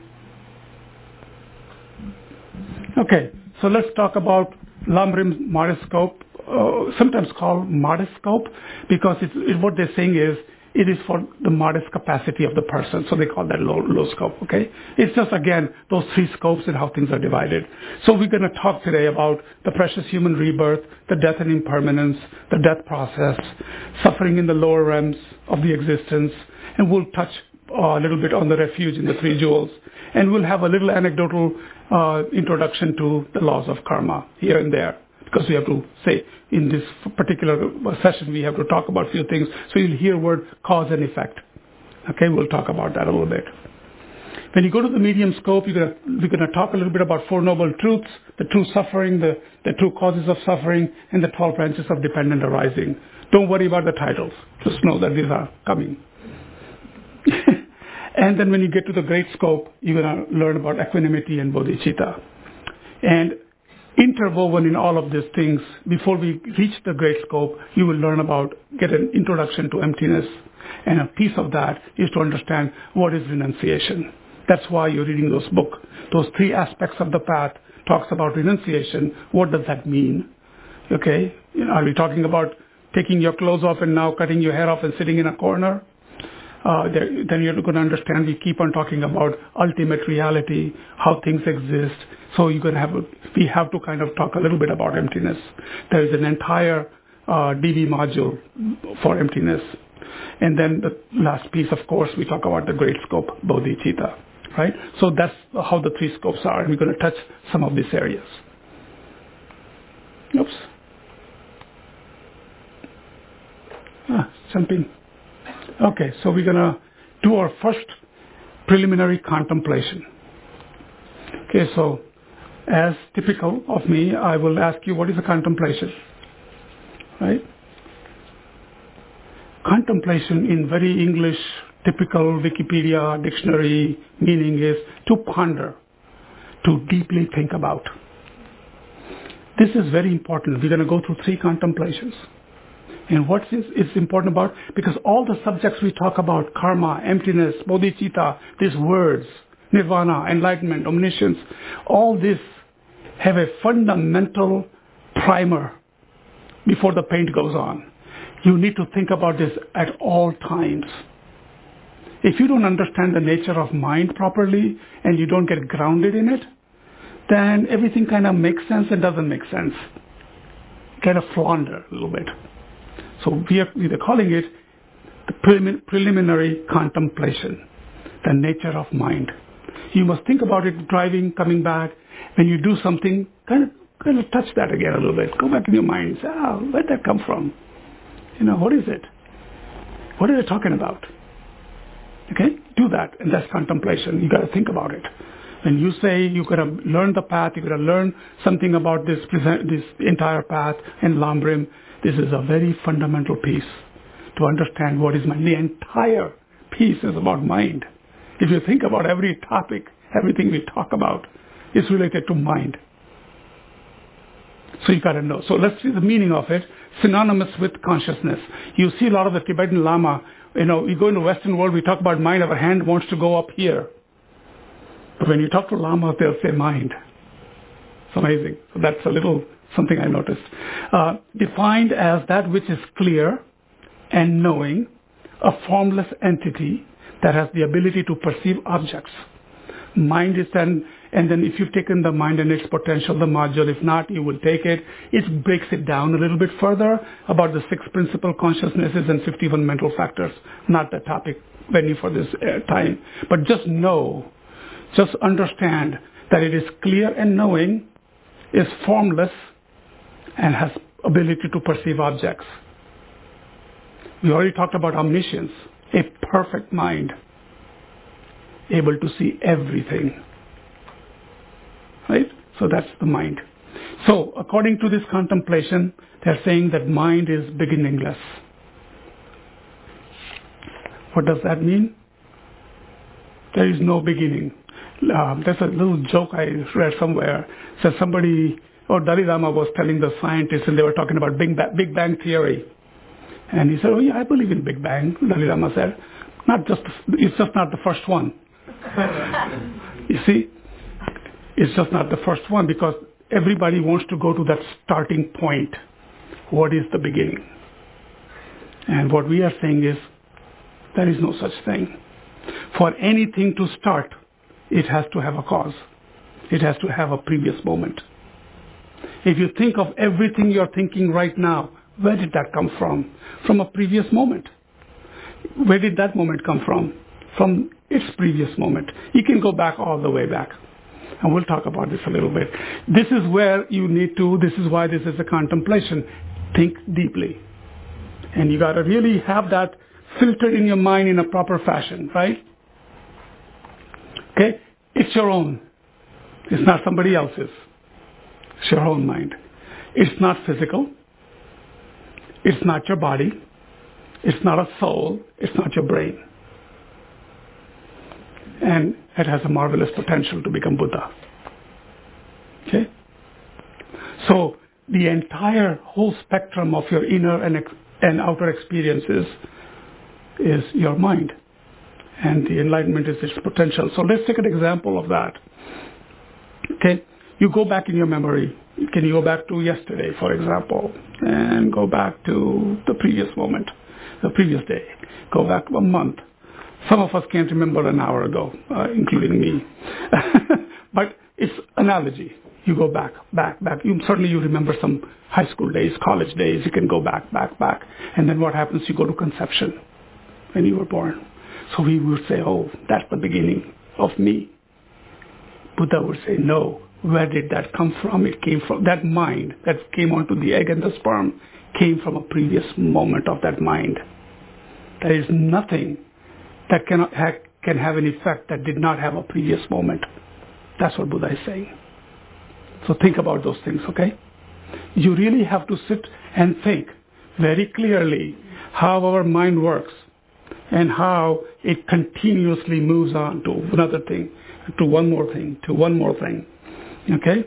Okay, so let's talk about Lamrim's modestscope, uh, sometimes called modestscope, because it's, it, what they're saying is it is for the modest capacity of the person, so they call that low, low scope, okay? It's just, again, those three scopes and how things are divided. So we're going to talk today about the precious human rebirth, the death and impermanence, the death process, suffering in the lower realms of the existence, and we'll touch uh, a little bit on the refuge in the three jewels, and we'll have a little anecdotal uh, introduction to the laws of karma here and there. Because we have to say, in this particular session, we have to talk about a few things. So you'll hear word cause and effect. Okay, we'll talk about that a little bit. When you go to the medium scope, you're gonna, we're going to talk a little bit about Four Noble Truths, the true suffering, the, the true causes of suffering, and the twelve branches of dependent arising. Don't worry about the titles. Just know that these are coming. And then when you get to the great scope, you're going to learn about equanimity and bodhicitta. And interwoven in all of these things, before we reach the great scope, you will learn about, get an introduction to emptiness. And a piece of that is to understand what is renunciation. That's why you're reading those books. Those three aspects of the path talks about renunciation. What does that mean? Okay, you know, are we talking about taking your clothes off and now cutting your hair off and sitting in a corner? Uh, there, then you're going to understand we keep on talking about ultimate reality, how things exist. So you're going to have, a, we have to kind of talk a little bit about emptiness. There is an entire uh, D V module for emptiness. And then the last piece, of course, we talk about the great scope, bodhicitta, right? So that's how the three scopes are. And we're going to touch some of these areas. Oops. Ah, jumping. Okay, so we're going to do our first preliminary contemplation. Okay, so as typical of me, I will ask you, what is a contemplation? Right? Contemplation in very English, typical Wikipedia dictionary meaning is to ponder, to deeply think about. This is very important. We're going to go through three contemplations. And what is it's important about? Because all the subjects we talk about, karma, emptiness, bodhicitta, these words, nirvana, enlightenment, omniscience, all this have a fundamental primer before the paint goes on. You need to think about this at all times. If you don't understand the nature of mind properly and you don't get grounded in it, then everything kind of makes sense and doesn't make sense. Kind of flounder a little bit. So we are, we are calling it the prelim- preliminary contemplation, the nature of mind. You must think about it driving, coming back. When you do something, kind of, kind of touch that again a little bit. Go back in your mind. Say, ah, where did that come from? You know, what is it? What are they talking about? Okay, do that, and that's contemplation. You got to think about it. When you say you got to learn the path, you got to learn something about this this entire path and Lambrim. This is a very fundamental piece to understand what is mind. The entire piece is about mind. If you think about every topic, everything we talk about is related to mind. So you got to know. So let's see the meaning of it. Synonymous with consciousness. You see a lot of the Tibetan Lama, you know, we go in the Western world, we talk about mind, our hand wants to go up here. But when you talk to Lamas, they'll say mind. It's amazing. So that's a little something I noticed. Uh, defined as that which is clear and knowing, a formless entity that has the ability to perceive objects. Mind is then, and then if you've taken the mind and its potential, the module, if not, you will take it. It breaks it down a little bit further about the six principal consciousnesses and fifty-one mental factors. Not the topic venue for this uh, time. But just know, just understand that it is clear and knowing, is formless, and has ability to perceive objects. We already talked about omniscience, a perfect mind, able to see everything. Right? So that's the mind. So according to this contemplation, they're saying that mind is beginningless. What does that mean? There is no beginning. Um, there's a little joke I read somewhere. Says somebody, or Dalai Lama was telling the scientists, and they were talking about Big Bang, Big Bang theory. And he said, oh yeah, I believe in Big Bang. Dalai Lama said, not just, it's just not the first one. You see, it's just not the first one because everybody wants to go to that starting point. What is the beginning? And what we are saying is, there is no such thing. For anything to start, it has to have a cause. It has to have a previous moment. If you think of everything you're thinking right now, where did that come from? From a previous moment. Where did that moment come from? From its previous moment. You can go back all the way back. And we'll talk about this a little bit. This is where you need to, this is why this is a contemplation. Think deeply. And you got to really have that filtered in your mind in a proper fashion, right? Okay? It's your own. It's not somebody else's. It's your own mind. It's not physical. It's not your body. It's not a soul. It's not your brain. And it has a marvelous potential to become Buddha. Okay? So the entire whole spectrum of your inner and, ex- and outer experiences is your mind. And the enlightenment is its potential. So let's take an example of that. Okay? You go back in your memory. Can you go back to yesterday, for example, and go back to the previous moment, the previous day. Go back a month. Some of us can't remember an hour ago, uh, including me. But it's analogy. You go back, back, back. You, certainly you remember some high school days, college days. You can go back, back, back. And then what happens? You go to conception when you were born. So we would say, oh, that's the beginning of me. Buddha would say, no. Where did that come from? It came from that mind that came onto the egg and the sperm came from a previous moment of that mind. There is nothing that cannot ha- can have an effect that did not have a previous moment. That's what Buddha is saying. So think about those things, okay? You really have to sit and think very clearly how our mind works and how it continuously moves on to another thing, to one more thing, to one more thing, okay?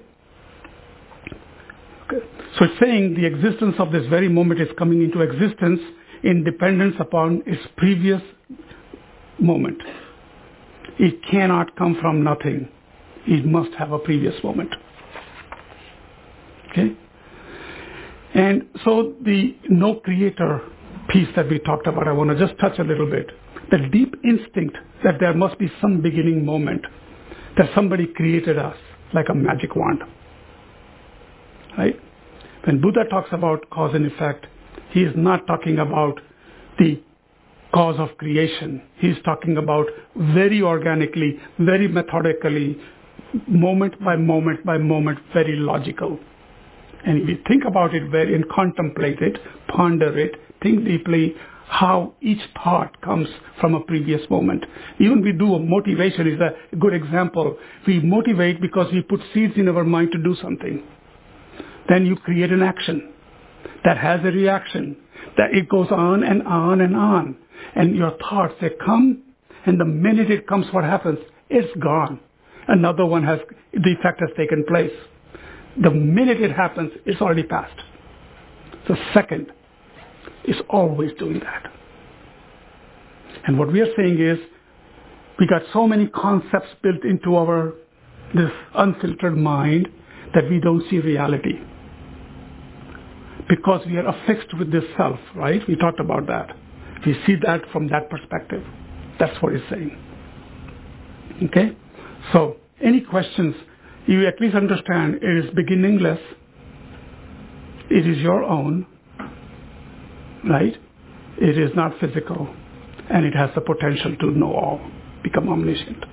Okay. So it's saying the existence of this very moment is coming into existence in dependence upon its previous moment. It cannot come from nothing. It must have a previous moment. Okay? And so the no creator piece that we talked about, I want to just touch a little bit. The deep instinct that there must be some beginning moment, that somebody created us like a magic wand. Right? When Buddha talks about cause and effect, he is not talking about the cause of creation. He's talking about very organically, very methodically, moment by moment by moment, very logical. And if you think about it very and contemplate it, ponder it, think deeply how each thought comes from a previous moment. Even we do a motivation is a good example. We motivate because we put seeds in our mind to do something. Then you create an action that has a reaction, that it goes on and on and on. And your thoughts, they come, and the minute it comes, what happens? It's gone. Another one has, the effect has taken place. The minute it happens, it's already passed. The second is always doing that. And what we are saying is, we got so many concepts built into our, this unfiltered mind, that we don't see reality. Because we are affixed with this self, right? We talked about that. We see that from that perspective. That's what he's saying. Okay? So, any questions? You at least understand it is beginningless. It is your own, right? It is not physical. And it has the potential to know all, become omniscient.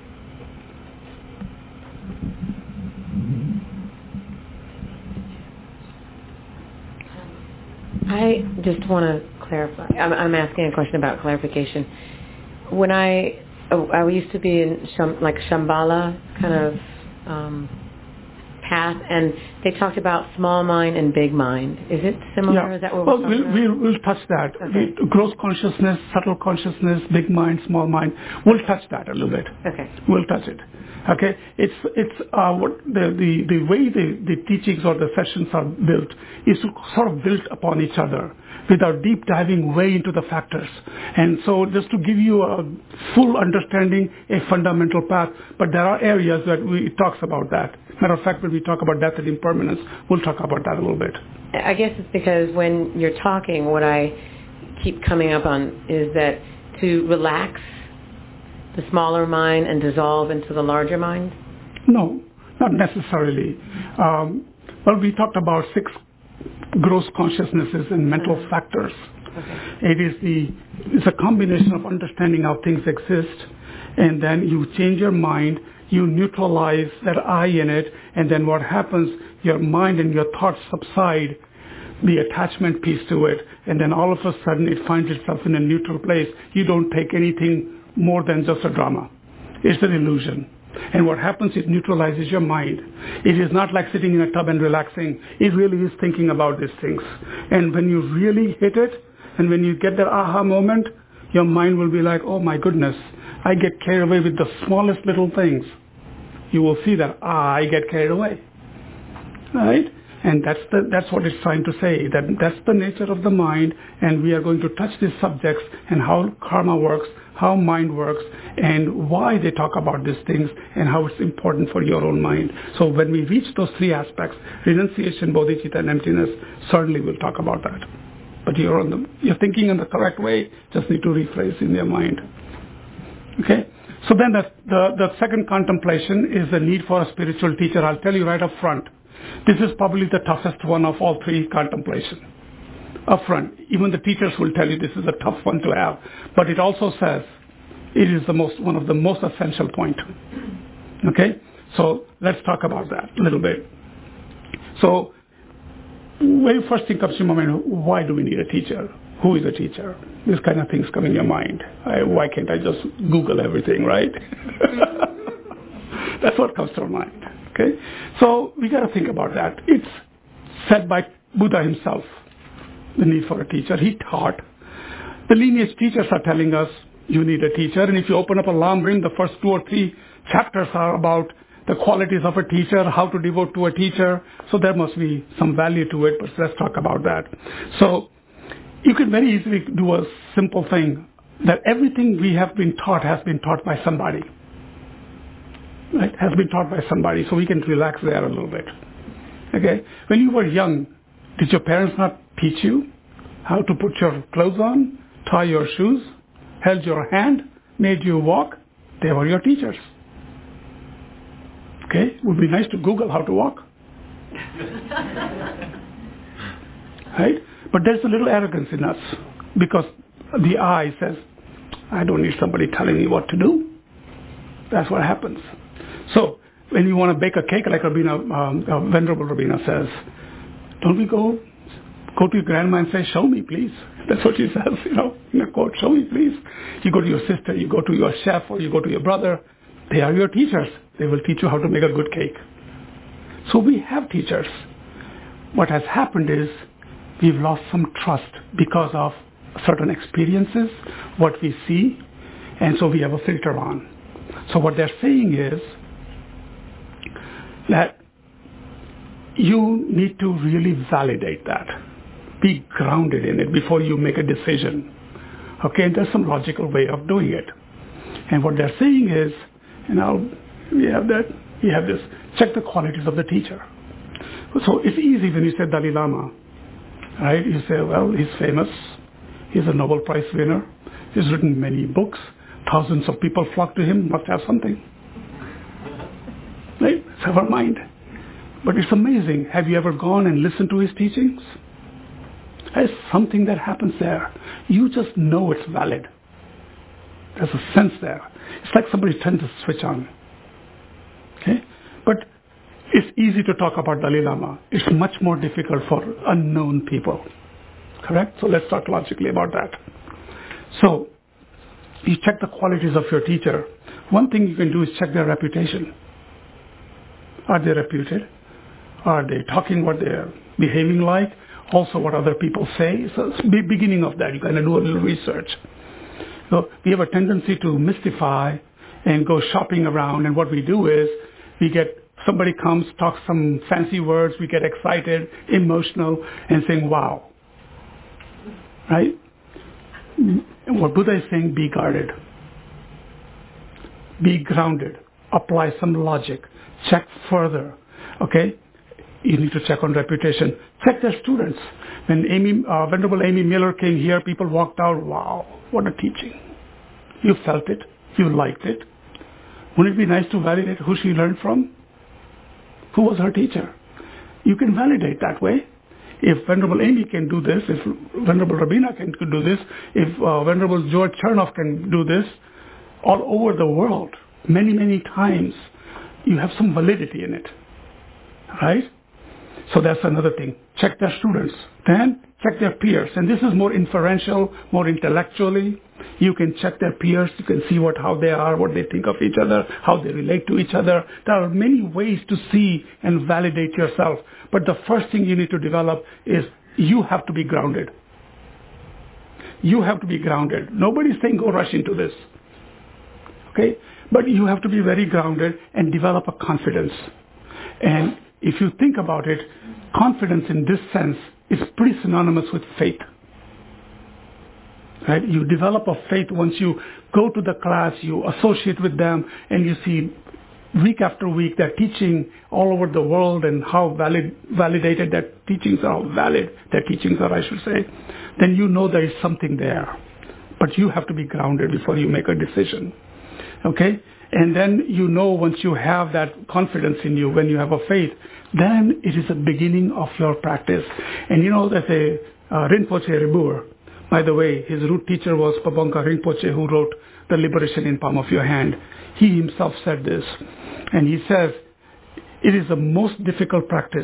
I just want to clarify. I'm, I'm asking a question about clarification. When I, I used to be in Sham, like Shambhala kind of um, path, and they talked about small mind and big mind. Is it similar? Yeah. Is that what well, we're talking we'll, about? we'll, we'll touch that. Okay. We, gross consciousness, subtle consciousness, big mind, small mind. We'll touch that a little bit. Okay. We'll touch it. Okay. It's it's uh, what the, the the way the, the teachings or the sessions are built is to sort of build upon each other without deep diving way into the factors. And so just to give you a full understanding, a fundamental path, but there are areas that we, it talks about that. Matter of fact, when we talk about death and impermanence, we'll talk about that a little bit. I guess it's because when you're talking, what I keep coming up on is that to relax the smaller mind and dissolve into the larger mind? No, not necessarily. Um, well, we talked about six gross consciousnesses and mental uh-huh. factors. Okay. It is the it's a combination of understanding how things exist, and then you change your mind, you neutralize that I in it, and then what happens, your mind and your thoughts subside, the attachment piece to it, and then all of a sudden it finds itself in a neutral place. You don't take anything more than just a drama. It's an illusion. And what happens, it neutralizes your mind. It is not like sitting in a tub and relaxing. It really is thinking about these things. And when you really hit it, and when you get that aha moment, your mind will be like, oh my goodness, I get carried away with the smallest little things. You will see that, ah, I get carried away. Right? And that's the, that's what it's trying to say, that that's the nature of the mind, and we are going to touch these subjects and how karma works, how mind works, and why they talk about these things, and how it's important for your own mind. So when we reach those three aspects, renunciation, bodhicitta, and emptiness, certainly we'll talk about that. But you're on the, you're thinking in the correct way, just need to rephrase in your mind. Okay? So then the, the, the second contemplation is the need for a spiritual teacher. I'll tell you right up front. This is probably the toughest one of all three contemplation. Up front. Even the teachers will tell you this is a tough one to have. But it also says it is the most, one of the most essential point. Okay? So let's talk about that a little bit. So very first thing comes to my mind, why do we need a teacher? Who is a teacher? This kind of things come in your mind. I, why can't I just Google everything, right? That's what comes to our mind. Okay? So we got to think about that. It's said by Buddha himself, the need for a teacher. He taught. The lineage teachers are telling us you need a teacher. And if you open up a Lam Rim, the first two or three chapters are about the qualities of a teacher, how to devote to a teacher. So there must be some value to it, but let's talk about that. So you can very easily do a simple thing, that everything we have been taught has been taught by somebody. Right? Has been taught by somebody, so we can relax there a little bit. Okay? When you were young, did your parents not teach you how to put your clothes on, tie your shoes, held your hand, made you walk? They were your teachers. Okay? It would be nice to Google how to walk. Right? But there's a little arrogance in us because the I says, I don't need somebody telling me what to do. That's what happens. So when you want to bake a cake, like Rabina, um, uh, Venerable Rabina says, don't we go go to your grandma and say, show me, please. That's what she says, you know, in a quote, show me, please. You go to your sister, you go to your chef, or you go to your brother. They are your teachers. They will teach you how to make a good cake. So we have teachers. What has happened is we've lost some trust because of certain experiences, what we see, and so we have a filter on. So what they're saying is that you need to really validate that. Be grounded in it before you make a decision. Okay, and there's some logical way of doing it. And what they're saying is, and now we have that, we have this, check the qualities of the teacher. So it's easy when you say Dalai Lama, right? You say, well, he's famous, he's a Nobel Prize winner, he's written many books, thousands of people flock to him, must have something. Right? It's our mind. But it's amazing. Have you ever gone and listened to his teachings? There's something that happens there. You just know it's valid. There's a sense there. It's like somebody turns a switch on. Okay? But it's easy to talk about Dalai Lama. It's much more difficult for unknown people. Correct? So let's talk logically about that. So, you check the qualities of your teacher. One thing you can do is check their reputation. Are they reputed? Are they talking what they're behaving like? Also what other people say. So it's the beginning of that. You kind of do a little research. So we have a tendency to mystify and go shopping around, and what we do is we get somebody comes, talks some fancy words, we get excited, emotional, and saying, wow. Right? And what Buddha is saying, be guarded. Be grounded. Apply some logic. Check further. Okay? You need to check on reputation. Check their students. When Amy, uh, Venerable Amy Miller came here, people walked out, wow, what a teaching. You felt it. You liked it. Wouldn't it be nice to validate who she learned from? Who was her teacher? You can validate that way. If Venerable Amy can do this, if Venerable Rabina can do this, if uh, Venerable George Chernoff can do this, all over the world, many, many times, you have some validity in it. Right? So that's another thing. Check their students. Then check their peers. And this is more inferential, more intellectually. You can check their peers. You can see what how they are, what they think of each other, how they relate to each other. There are many ways to see and validate yourself. But the first thing you need to develop is you have to be grounded. You have to be grounded. Nobody's saying go rush into this. Okay? But you have to be very grounded and develop a confidence. And if you think about it, confidence in this sense is pretty synonymous with faith. Right? You develop a faith once you go to the class, you associate with them, and you see week after week they're teaching all over the world and how valid, validated their teachings are, how valid their teachings are, I should say. Then you know there is something there. But you have to be grounded before you make a decision. Okay? And then you know once you have that confidence in you, when you have a faith, then it is the beginning of your practice. And you know, there's a uh, Rinpoche Rebur. By the way, his root teacher was Pabongka Rinpoche, who wrote The Liberation in Palm of Your Hand. He himself said this. And he says, it is the most difficult practice.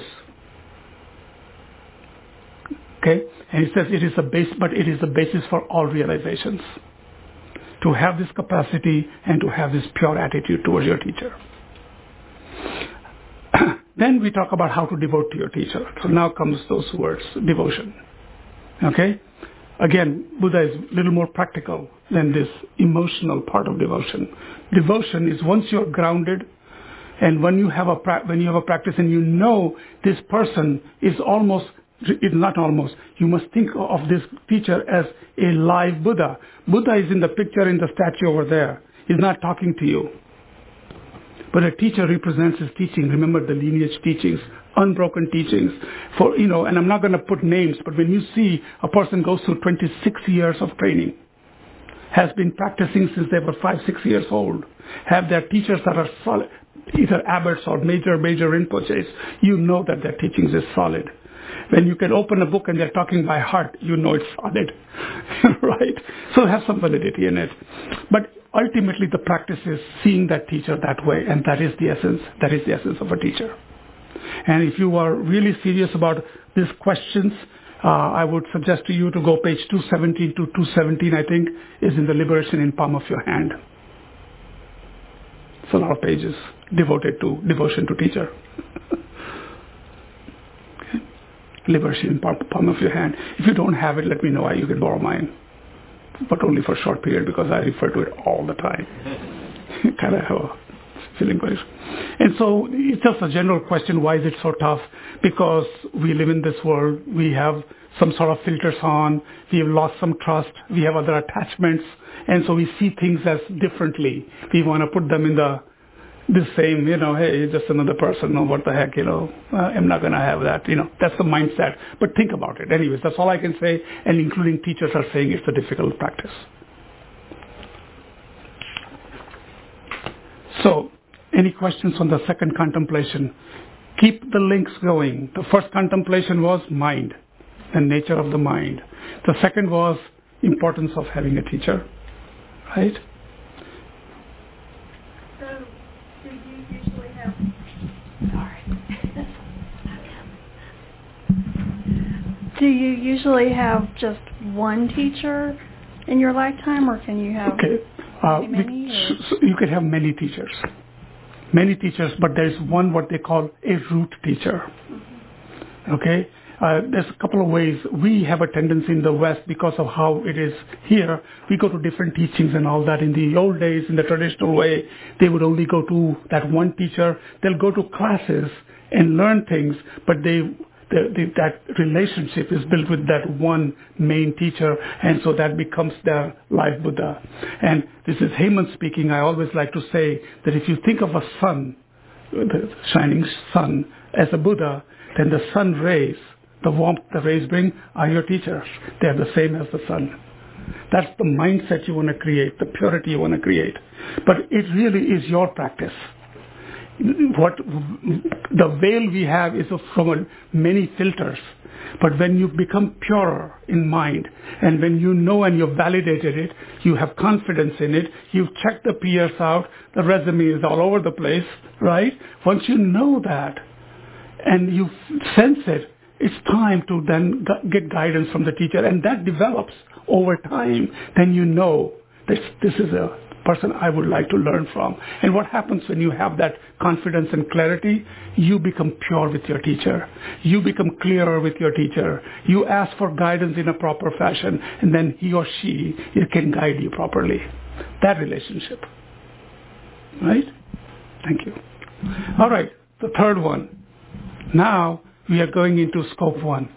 Okay? And he says it is the base, but it is the basis for all realizations. To have this capacity and to have this pure attitude towards your teacher. Then we talk about how to devote to your teacher. So now comes those words, devotion. Okay? Again, Buddha is a little more practical than this emotional part of devotion. Devotion is once you're grounded, and when you have a pra- when you have a practice and you know this person is almost, it's not almost, you must think of this teacher as a live Buddha. Buddha is in the picture in the statue over there. He's not talking to you. But a teacher represents his teaching. Remember the lineage teachings, unbroken teachings. For, you know, and I'm not going to put names, but when you see a person goes through twenty-six years of training, has been practicing since they were five, six years old, have their teachers that are solid, either abbots or major, major Rinpoches, you know that their teachings is solid. When you can open a book and they're talking by heart, you know it's solid, right? So it has some validity in it. But ultimately the practice is seeing that teacher that way, and that is the essence, that is the essence of a teacher. And if you are really serious about these questions, uh, I would suggest to you to go page two seventeen to two seventeen, I think, is in the Liberation in Palm of Your Hand. It's a lot of pages devoted to devotion to teacher. Okay. Liberation in Palm of Your Hand. If you don't have it, let me know. You can borrow mine. But only for a short period, because I refer to it all the time. kind of have a feeling for it. And so it's just a general question, why is it so tough? Because we live in this world, we have some sort of filters on, we have lost some trust, we have other attachments, and so we see things as differently. We want to put them in the the same, you know, hey, it's just another person, no, what the heck, you know, uh, I'm not going to have that, you know, that's the mindset. But think about it. Anyways, that's all I can say, and including teachers are saying it's a difficult practice. So, any questions on the second contemplation? Keep the links going. The first contemplation was mind, the nature of the mind. The second was importance of having a teacher, right? Do you usually have just one teacher in your lifetime, or can you have okay. uh, many, many we, so you can have many teachers. Many teachers, but there's one what they call a root teacher. Mm-hmm. Okay? Uh, there's a couple of ways. We have a tendency in the West, because of how it is here, we go to different teachings and all that. In the old days, in the traditional way, they would only go to that one teacher. They'll go to classes and learn things, but they The, the, that relationship is built with that one main teacher, and so that becomes their live Buddha. And this is Heyman speaking. I always like to say that if you think of a sun, the shining sun, as a Buddha, then the sun rays, the warmth the rays bring, are your teachers. They are the same as the sun. That's the mindset you want to create, the purity you want to create. But it really is your practice. What the veil we have is from a, many filters, but when you become purer in mind, and when you know and you've validated it, you have confidence in it, you've checked the peers out, the resume is all over the place, right? Once you know that and you sense it, it's time to then get guidance from the teacher, and that develops over time. Then you know this this is a person I would like to learn from. And what happens when you have that confidence and clarity? You become pure with your teacher. You become clearer with your teacher. You ask for guidance in a proper fashion, and then he or she it can guide you properly. That relationship. Right? Thank you. All right, the third one. Now we are going into scope one.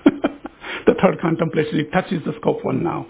The third contemplation, it touches the scope one now.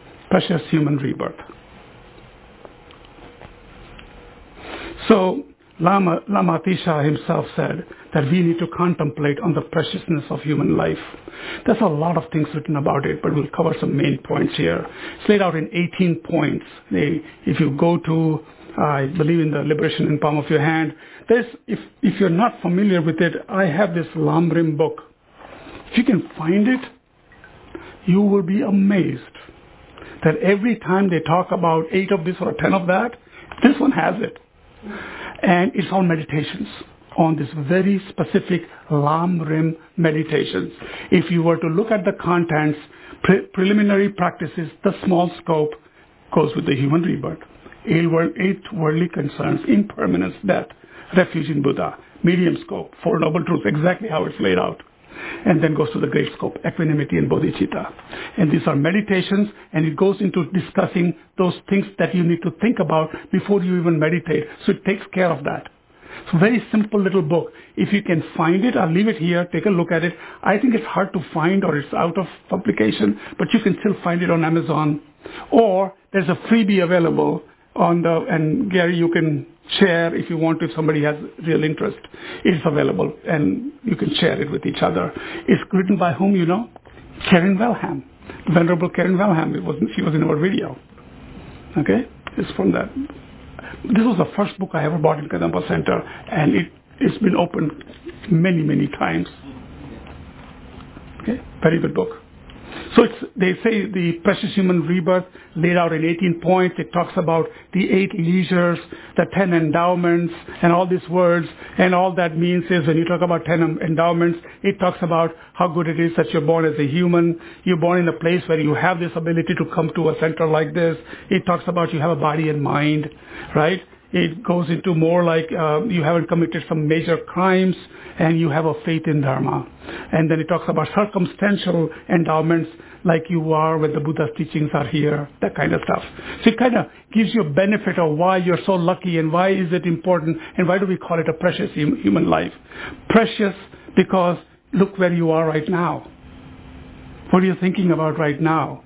Precious human rebirth. So Lama, Lama Atisha himself said that we need to contemplate on the preciousness of human life. There's a lot of things written about it, but we'll cover some main points here. It's laid out in eighteen points. They, if you go to, uh, I believe in the Liberation in Palm of Your Hand, there's, if, if you're not familiar with it, I have this Lamrim book. If you can find it, you will be amazed that every time they talk about eight of this or ten of that, this one has it. And it's all meditations on this very specific Lamrim meditations. If you were to look at the contents, pre- preliminary practices, the small scope goes with the human rebirth. Eight, wor- eight worldly concerns, impermanence, death, refuge in Buddha, medium scope, Four Noble Truths, exactly how it's laid out. And then goes to the great scope, equanimity and bodhicitta. And these are meditations, and it goes into discussing those things that you need to think about before you even meditate. So it takes care of that. It's a very simple little book. If you can find it, I'll leave it here, take a look at it. I think it's hard to find or it's out of publication, but you can still find it on Amazon. Or there's a freebie available on the, and Gary, you can share if you want, if somebody has real interest. It's available and you can share it with each other. It's written by whom, you know? Karen Wellham. Venerable Karen Wellham. It was, she was in our video. Okay? It's from that. This was the first book I ever bought in Kadampa Center, and it, it's been opened many, many times. Okay? Very good book. So it's, they say the precious human rebirth laid out in eighteen points. It talks about the eight leisures, the ten endowments, and all these words. And all that means is when you talk about ten endowments, it talks about how good it is that you're born as a human. You're born in a place where you have this ability to come to a center like this. It talks about you have a body and mind, right? It goes into more like uh, you haven't committed some major crimes and you have a faith in Dharma. And then it talks about circumstantial endowments like you are when the Buddha's teachings are here, that kind of stuff. So it kind of gives you a benefit of why you're so lucky and why is it important and why do we call it a precious hum- human life. Precious because look where you are right now. What are you thinking about right now?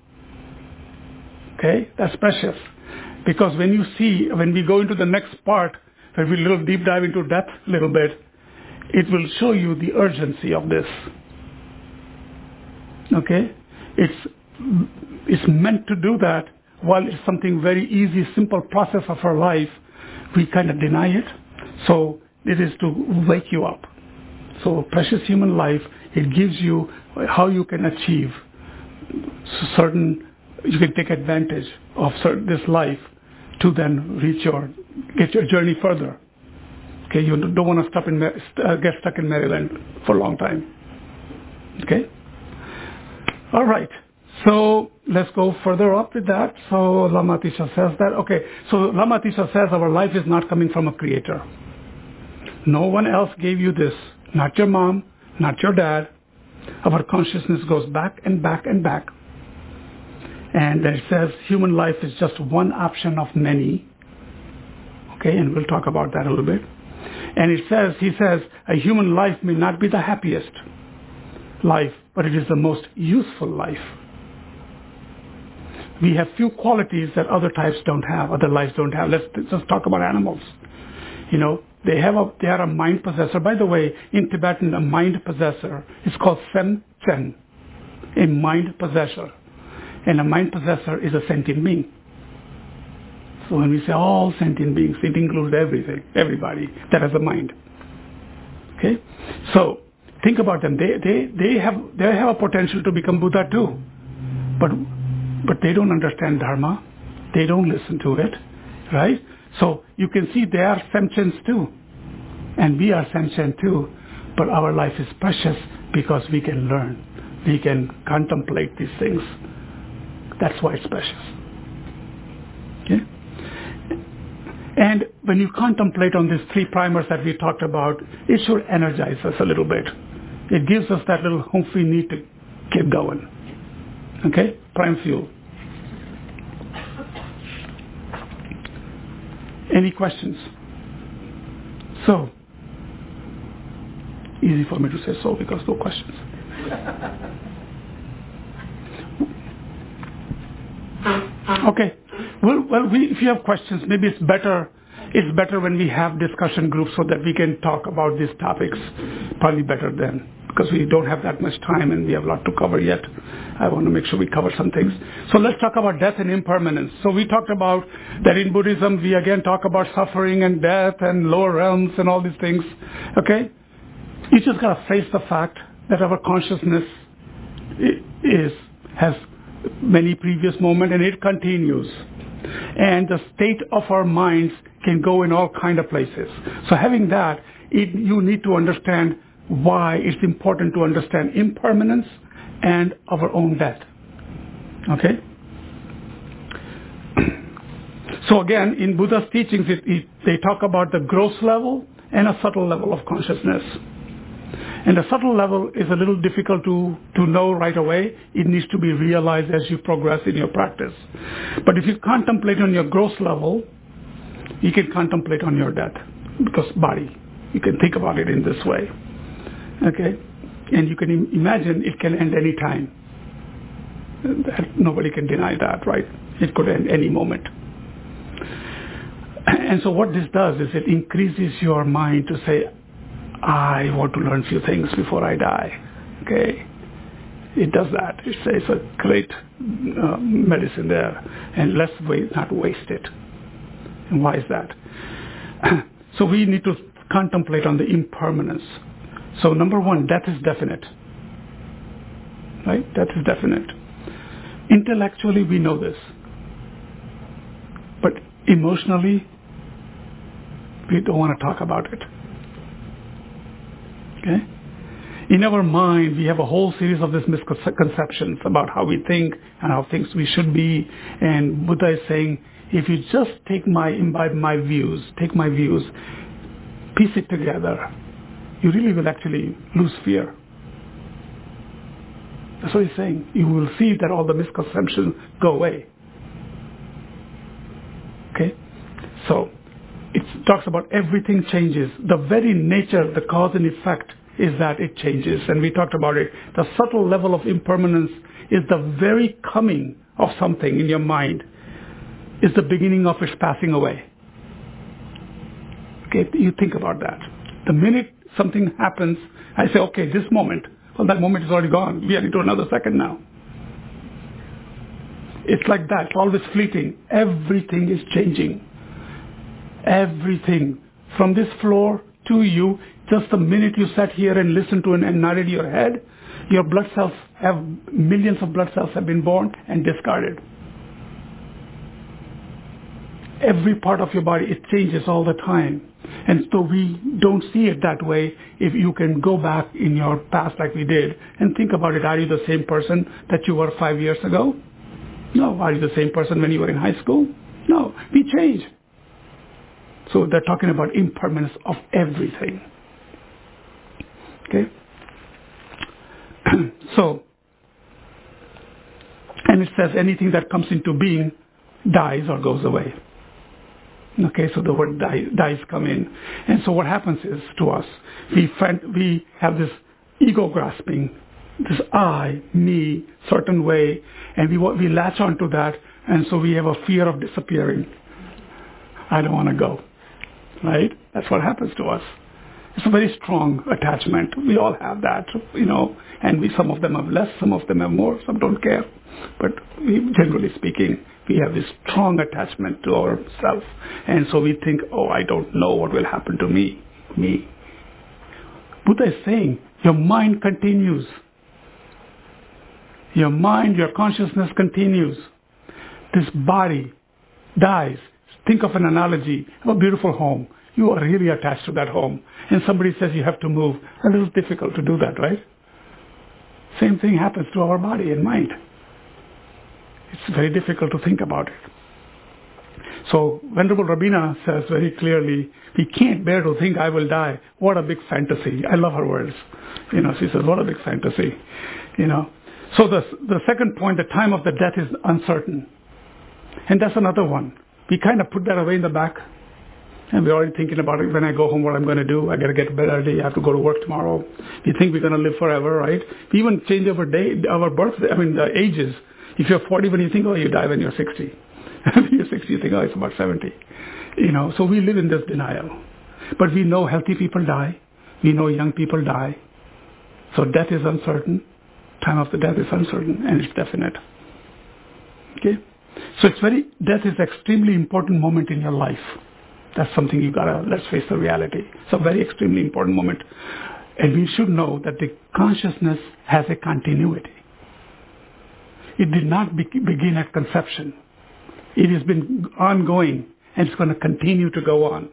Okay, that's precious. Because when you see, when we go into the next part, where we little deep dive into death a little bit, it will show you the urgency of this. Okay? It's, it's meant to do that while it's something very easy, simple process of our life, we kind of deny it. So it is to wake you up. So precious human life, it gives you how you can achieve certain, you can take advantage of certain, this life to then reach your, get your journey further. Okay, you don't want to stop in, uh, get stuck in Maryland for a long time. Okay? All right. So let's go further up with that. So Lama Atisha says that. Okay, so Lama Atisha says our life is not coming from a creator. No one else gave you this. Not your mom, not your dad. Our consciousness goes back and back and back. And it says human life is just one option of many. Okay, and we'll talk about that a little bit. And it says, he says, a human life may not be the happiest life, but it is the most useful life. We have few qualities that other types don't have, other lives don't have. Let's just talk about animals. You know, they have a, they are a mind possessor. By the way, in Tibetan, a mind possessor is called Sem Chen, a mind possessor. And a mind possessor is a sentient being. So when we say all sentient beings, it includes everything, everybody that has a mind. Okay? So think about them. They they they have they have a potential to become Buddha too. But but they don't understand Dharma. They don't listen to it. Right? So you can see they are sentients too. And we are sentient too. But our life is precious because we can learn. We can contemplate these things. That's why it's precious. Okay? And when you contemplate on these three primers that we talked about, it should energize us a little bit. It gives us that little oomph we need to keep going. Okay? Prime fuel. Any questions? So, easy for me to say so because no questions. Okay. Well, well we, if you have questions, maybe it's better it's better when we have discussion groups so that we can talk about these topics. Probably better then, because we don't have that much time and we have a lot to cover yet. I want to make sure we cover some things. So let's talk about death and impermanence. So we talked about that in Buddhism, we again talk about suffering and death and lower realms and all these things. Okay? You just got to face the fact that our consciousness is has many previous moments and it continues. And the state of our minds can go in all kind of places. So having that, it, you need to understand why it's important to understand impermanence and our own death. Okay? So again, in Buddha's teachings, it, it, they talk about the gross level and a subtle level of consciousness. And the subtle level is a little difficult to, to know right away. It needs to be realized as you progress in your practice. But if you contemplate on your gross level, you can contemplate on your death, because body. You can think about it in this way. Okay? And you can imagine it can end any time. That, nobody can deny that, right? It could end any moment. And so what this does is it increases your mind to say, I want to learn a few things before I die. Okay? It does that. It's, it's a great uh, medicine there. And let's wait, not waste it. And why is that? So we need to contemplate on the impermanence. So number one, death is definite. Right? Death is definite. Intellectually, we know this. But emotionally, we don't want to talk about it. Okay? In our mind, we have a whole series of these misconceptions about how we think and how things we should be. And Buddha is saying, if you just take my, imbibe my views, take my views, piece it together, you really will actually lose fear. That's what he's saying. You will see that all the misconceptions go away. Okay? So, it talks about everything changes. The very nature, the cause and effect is that it changes. And we talked about it. The subtle level of impermanence is the very coming of something in your mind, is the beginning of its passing away. Okay, you think about that. The minute something happens, I say, okay, this moment, well, that moment is already gone. We are into another second now. It's like that. It's always fleeting. Everything is changing. Everything. From this floor to you, just the minute you sat here and listened to it and nodded your head, your blood cells have, millions of blood cells have been born and discarded. Every part of your body, it changes all the time. And so we don't see it that way. If you can go back in your past like we did and think about it, are you the same person that you were five years ago? No. Are you the same person when you were in high school? No. We change. So they're talking about impermanence of everything. Okay? So, and it says anything that comes into being dies or goes away. Okay, so the word die, dies come in. And so what happens is to us, we find, we have this ego grasping, this I, me, certain way, and we we latch onto that, and so we have a fear of disappearing. I don't want to go. Right? That's what happens to us. It's a very strong attachment. We all have that, you know, and we, some of them have less, some of them have more, some don't care. But we, generally speaking, we have this strong attachment to ourselves. And so we think, oh, I don't know what will happen to me. Me. Buddha is saying, your mind continues. Your mind, your consciousness continues. This body dies. Think of an analogy of a beautiful home. You are really attached to that home. And somebody says you have to move. A little difficult to do that, right? Same thing happens to our body and mind. It's very difficult to think about it. So Venerable Rabina says very clearly, we can't bear to think I will die. What a big fantasy. I love her words. You know, she says, what a big fantasy. You know. So the, the second point, the time of the death is uncertain. And that's another one. We kind of put that away in the back. And we're already thinking about it. When I go home, what I'm going to do. I got to get to bed early. I have to go to work tomorrow. We think we're going to live forever, right? We even change our day, our birthday, I mean, the ages. If you're forty, when you think, oh, you die when you're sixty. When you're sixty, you think, oh, it's about seventy. You know, so we live in this denial. But we know healthy people die. We know young people die. So death is uncertain. Time of the death is uncertain and it's definite. Okay? So it's very, death is extremely important moment in your life. That's something you gotta, let's face the reality. It's a very extremely important moment. And we should know that the consciousness has a continuity. It did not be, begin at conception. It has been ongoing and it's going to continue to go on.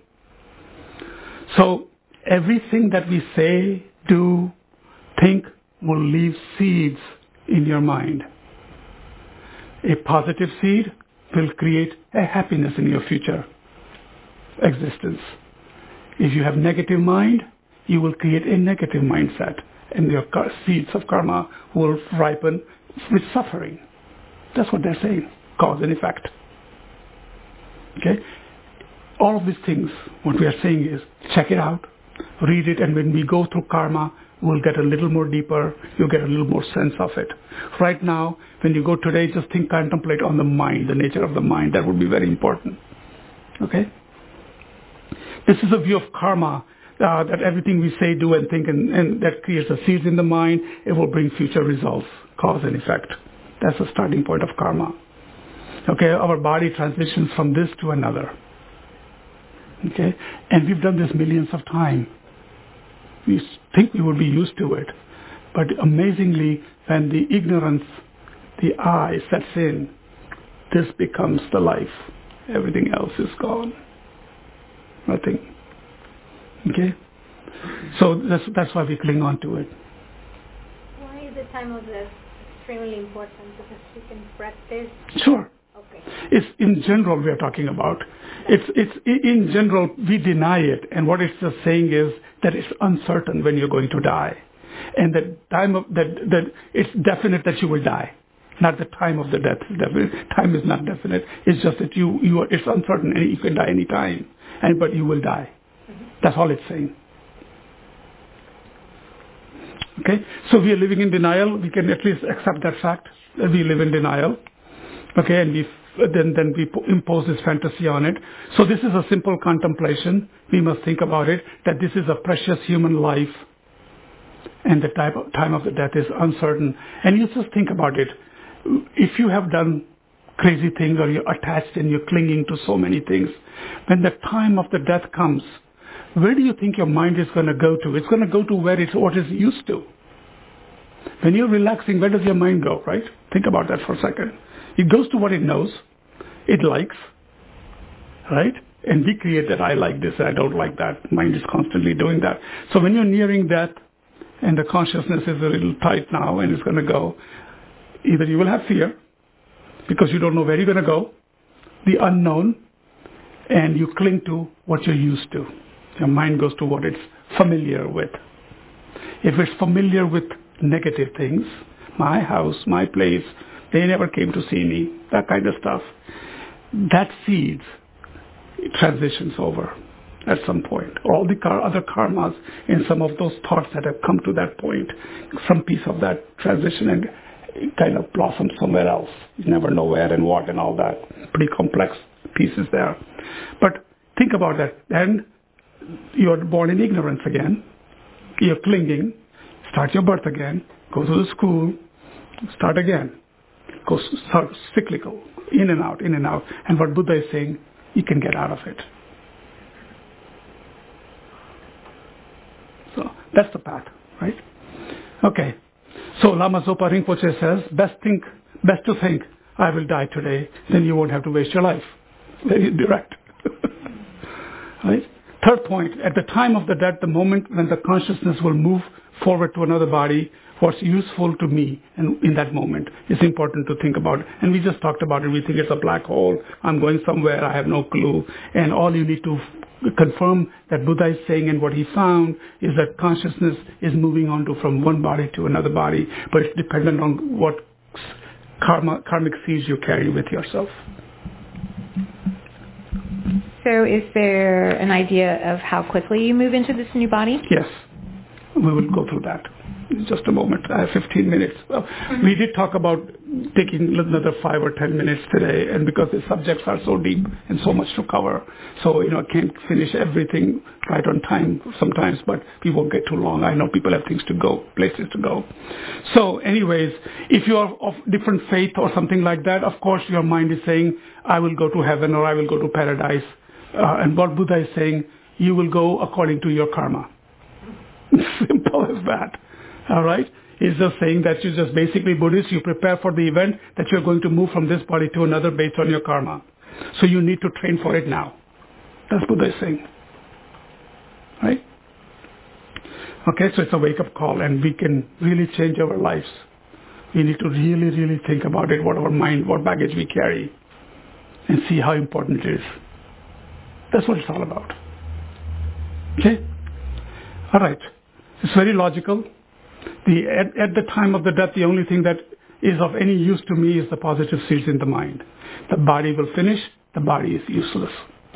So everything that we say, do, think will leave seeds in your mind. A positive seed will create a happiness in your future existence. If you have negative mind, you will create a negative mindset, and your seeds of karma will ripen with suffering. That's what they're saying, cause and effect. Okay? All of these things, what we are saying is, check it out, read it, and when we go through karma, we'll get a little more deeper, you'll get a little more sense of it. Right now, when you go today, just think, contemplate on the mind, the nature of the mind. That would be very important. Okay? This is a view of karma, uh, that everything we say, do, and think, and, and that creates a seed in the mind. It will bring future results, cause and effect. That's the starting point of karma. Okay, our body transitions from this to another. Okay, and we've done this millions of times. We think we would be used to it, but amazingly, when the ignorance, the I sets in, this becomes the life. Everything else is gone. Nothing. Okay? So that's, that's why we cling on to it. Why is the time of death extremely important? Because we can practice? Sure. Okay. It's in general we are talking about. It's, it's in general we deny it, and what it's just saying is that it's uncertain when you're going to die. And the time of that, that it's definite that you will die. Not the time of the death is definite. Time is not definite. It's just that you, you are, it's uncertain and you can die any time. And, but you will die. Mm-hmm. That's all it's saying. Okay? So we are living in denial. We can at least accept that fact that we live in denial. Okay? And we, then, then we impose this fantasy on it. So this is a simple contemplation. We must think about it, that this is a precious human life. And the type of, time of the death is uncertain. And you just think about it. If you have done crazy things or you're attached and you're clinging to so many things, when the time of the death comes, where do you think your mind is going to go to? It's going to go to where it's what it's used to. When you're relaxing, where does your mind go, right? Think about that for a second. It goes to what it knows, it likes, right? And we create that I like this, I don't like that. Mind is constantly doing that. So when you're nearing death and the consciousness is a little tight now and it's going to go, either you will have fear because you don't know where you're going to go, the unknown, and you cling to what you're used to. Your mind goes to what it's familiar with. If it's familiar with negative things, my house, my place, they never came to see me, that kind of stuff, that seeds transitions over at some point. All the car- other karmas and some of those thoughts that have come to that point, some piece of that transition and kind of blossom somewhere else. You never know where and what and all that. Pretty complex pieces there. But think about that. Then you're born in ignorance again. You're clinging. Start your birth again. Go to the school. Start again. Go start cyclical. In and out, in and out. And what Buddha is saying, you can get out of it. So that's the path, right? Okay. So Lama Zopa Rinpoche says, best think, best to think, I will die today, then you won't have to waste your life. Very direct. Right? Third point, at the time of the death, the moment when the consciousness will move forward to another body, what's useful to me and in that moment is important to think about. And we just talked about it. We think it's a black hole. I'm going somewhere. I have no clue. And all you need to confirm that Buddha is saying and what he found is that consciousness is moving on to from one body to another body, but it's dependent on what karma, karmic seeds you carry with yourself. So is there an idea of how quickly you move into this new body? Yes. We will go through that. just a moment. I have fifteen minutes. Well, mm-hmm. We did talk about taking another five or ten minutes today, and because the subjects are so deep and so much to cover, so, you know, I can't finish everything right on time sometimes, but we won't get too long. I know people have things to go, places to go. So anyways, if you are of different faith or something like that, of course your mind is saying, I will go to heaven or I will go to paradise. Uh, and what Buddha is saying, you will go according to your karma. Simple as that. All right? He's just saying that you're just basically Buddhist. You prepare for the event that you're going to move from this body to another based on your karma. So you need to train for it now. That's what Buddha is saying. Right? Okay, so it's a wake-up call, and we can really change our lives. We need to really, really think about it, what our mind, what baggage we carry, and see how important it is. That's what it's all about. Okay? All right. It's very logical. The, at, at the time of the death, the only thing that is of any use to me is the positive seeds in the mind. The body will finish. The body is useless.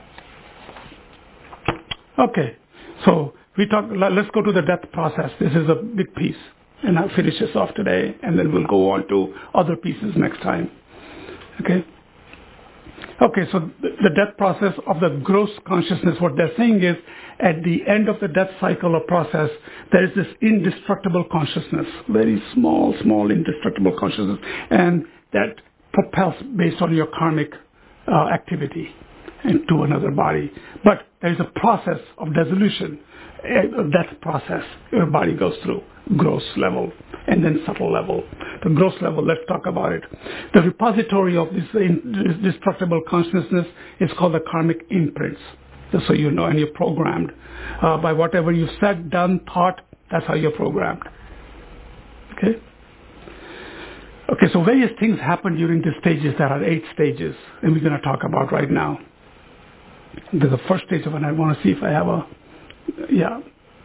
Okay. So we talk. Let's go to the death process. This is a big piece. And I'll finish this off today, and then we'll go on to other pieces next time. Okay? Okay, so the death process of the gross consciousness, what they're saying is, at the end of the death cycle or process, there is this indestructible consciousness, very small, small indestructible consciousness, and that propels based on your karmic uh, activity into another body. But there is a process of dissolution, a death process your body goes through, gross level, and then subtle level. The gross level, let's talk about it. The repository of this indestructible consciousness is called the karmic imprints. Just so you know, and you're programmed. Uh, by whatever you've said, done, thought, that's how you're programmed. Okay? Okay, so various things happen during these stages. There are eight stages, and we're going to talk about right now. There's the first stage of it. I want to see if I have a, yeah.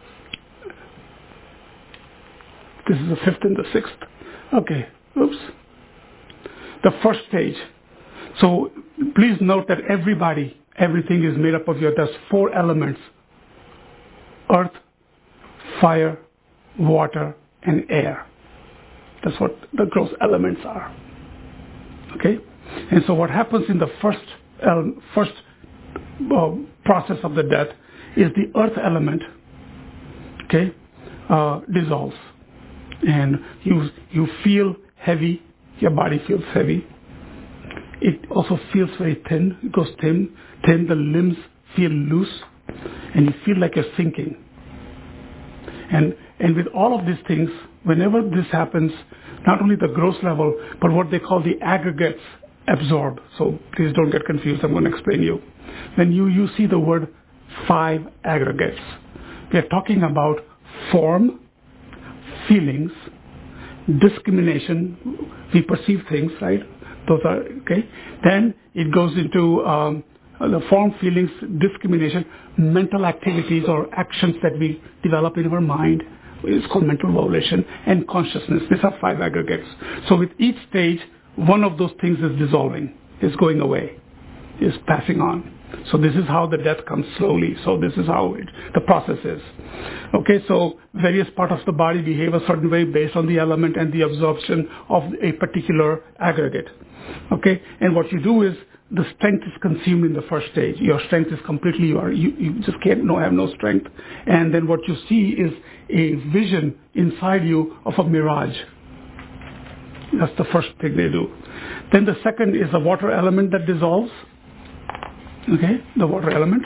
This is the fifth and the sixth. Okay, oops. The first stage. So please note that everybody, everything is made up of your, there's four elements. Earth, fire, water, and air. That's what the gross elements are. Okay? And so what happens in the first, um, first uh, process of the death is the earth element, okay, uh, dissolves. And you you feel heavy, your body feels heavy. It also feels very thin, it goes thin, thin, the limbs feel loose, and you feel like you're sinking. And and with all of these things, whenever this happens, not only the gross level, but what they call the aggregates absorb. So please don't get confused, I'm going to explain you. When you, you see the word five aggregates, we are talking about form, feelings, discrimination, we perceive things, right? Those are, okay? Then it goes into um, the form, feelings, discrimination, mental activities or actions that we develop in our mind. It's called mental volition, and consciousness. These are five aggregates. So with each stage, one of those things is dissolving, is going away, is passing on. So this is how the death comes slowly. So this is how it, the process is. Okay, so various parts of the body behave a certain way based on the element and the absorption of a particular aggregate. Okay, and what you do is the strength is consumed in the first stage. Your strength is completely, you, are, you, you just can't no, have no strength. And then what you see is a vision inside you of a mirage. That's the first thing they do. Then the second is the water element that dissolves. Okay, the water element.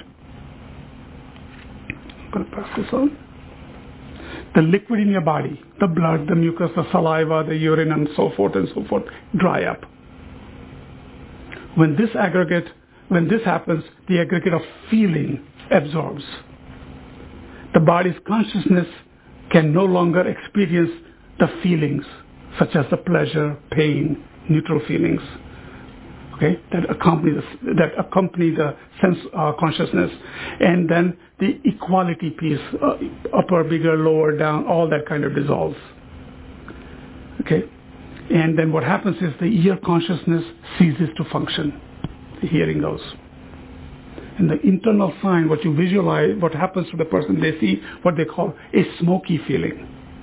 I'm going to pass this on. The liquid in your body, the blood, the mucus, the saliva, the urine, and so forth and so forth, dry up. When this aggregate, when this happens, the aggregate of feeling absorbs. The body's consciousness can no longer experience the feelings, such as the pleasure, pain, neutral feelings. Okay, that accompany the, that accompany the sense uh, consciousness, and then the equality piece, uh, upper, bigger, lower, down, all that kind of dissolves. Okay, and then what happens is the ear consciousness ceases to function. The hearing goes, and the internal sign, what you visualize, what happens to the person, they see what they call a smoky feeling.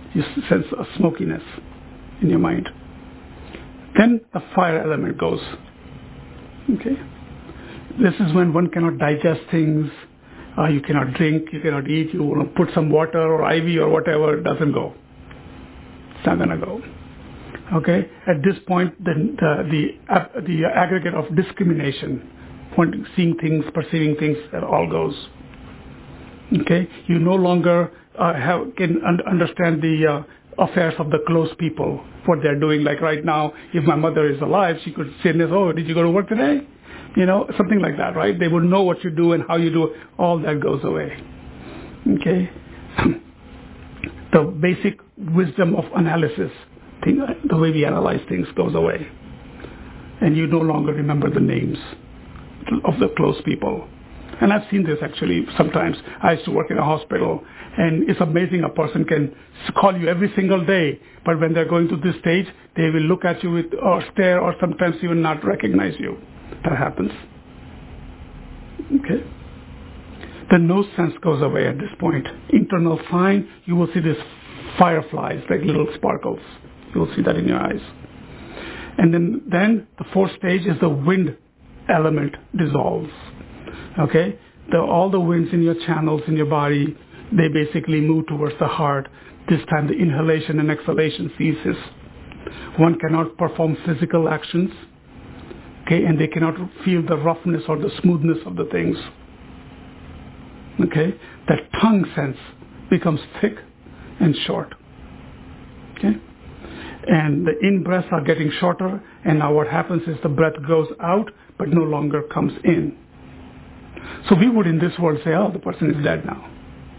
You sense a smokiness in your mind. Then the fire element goes. Okay? This is when one cannot digest things, uh, you cannot drink, you cannot eat, you want to put some water or I V or whatever, it doesn't go. It's not going to go. Okay? At this point, the, the, the, uh, the aggregate of discrimination, pointing, seeing things, perceiving things, that all goes. Okay? You no longer uh, have, can un- understand the uh, affairs of the close people, what they're doing. Like right now, if my mother is alive, she could say, oh, did you go to work today? You know, something like that, right? They would know what you do and how you do it. All that goes away. Okay? The basic wisdom of analysis, thing, the way we analyze things goes away. And you no longer remember the names of the close people. And I've seen this actually sometimes. I used to work in a hospital, and it's amazing a person can call you every single day, but when they're going to this stage, they will look at you with or stare or sometimes even not recognize you. That happens. Okay. The nose sense goes away at this point. Internal sign, you will see these fireflies, like little sparkles. You will see that in your eyes. And then, then the fourth stage is the wind element dissolves. Okay? The, all the winds in your channels in your body, they basically move towards the heart. This time the inhalation and exhalation ceases. One cannot perform physical actions. Okay, and they cannot feel the roughness or the smoothness of the things. Okay, that tongue sense becomes thick and short. Okay, and the in-breaths are getting shorter, and now what happens is the breath goes out, but no longer comes in. So we would in this world say, oh, the person is dead now.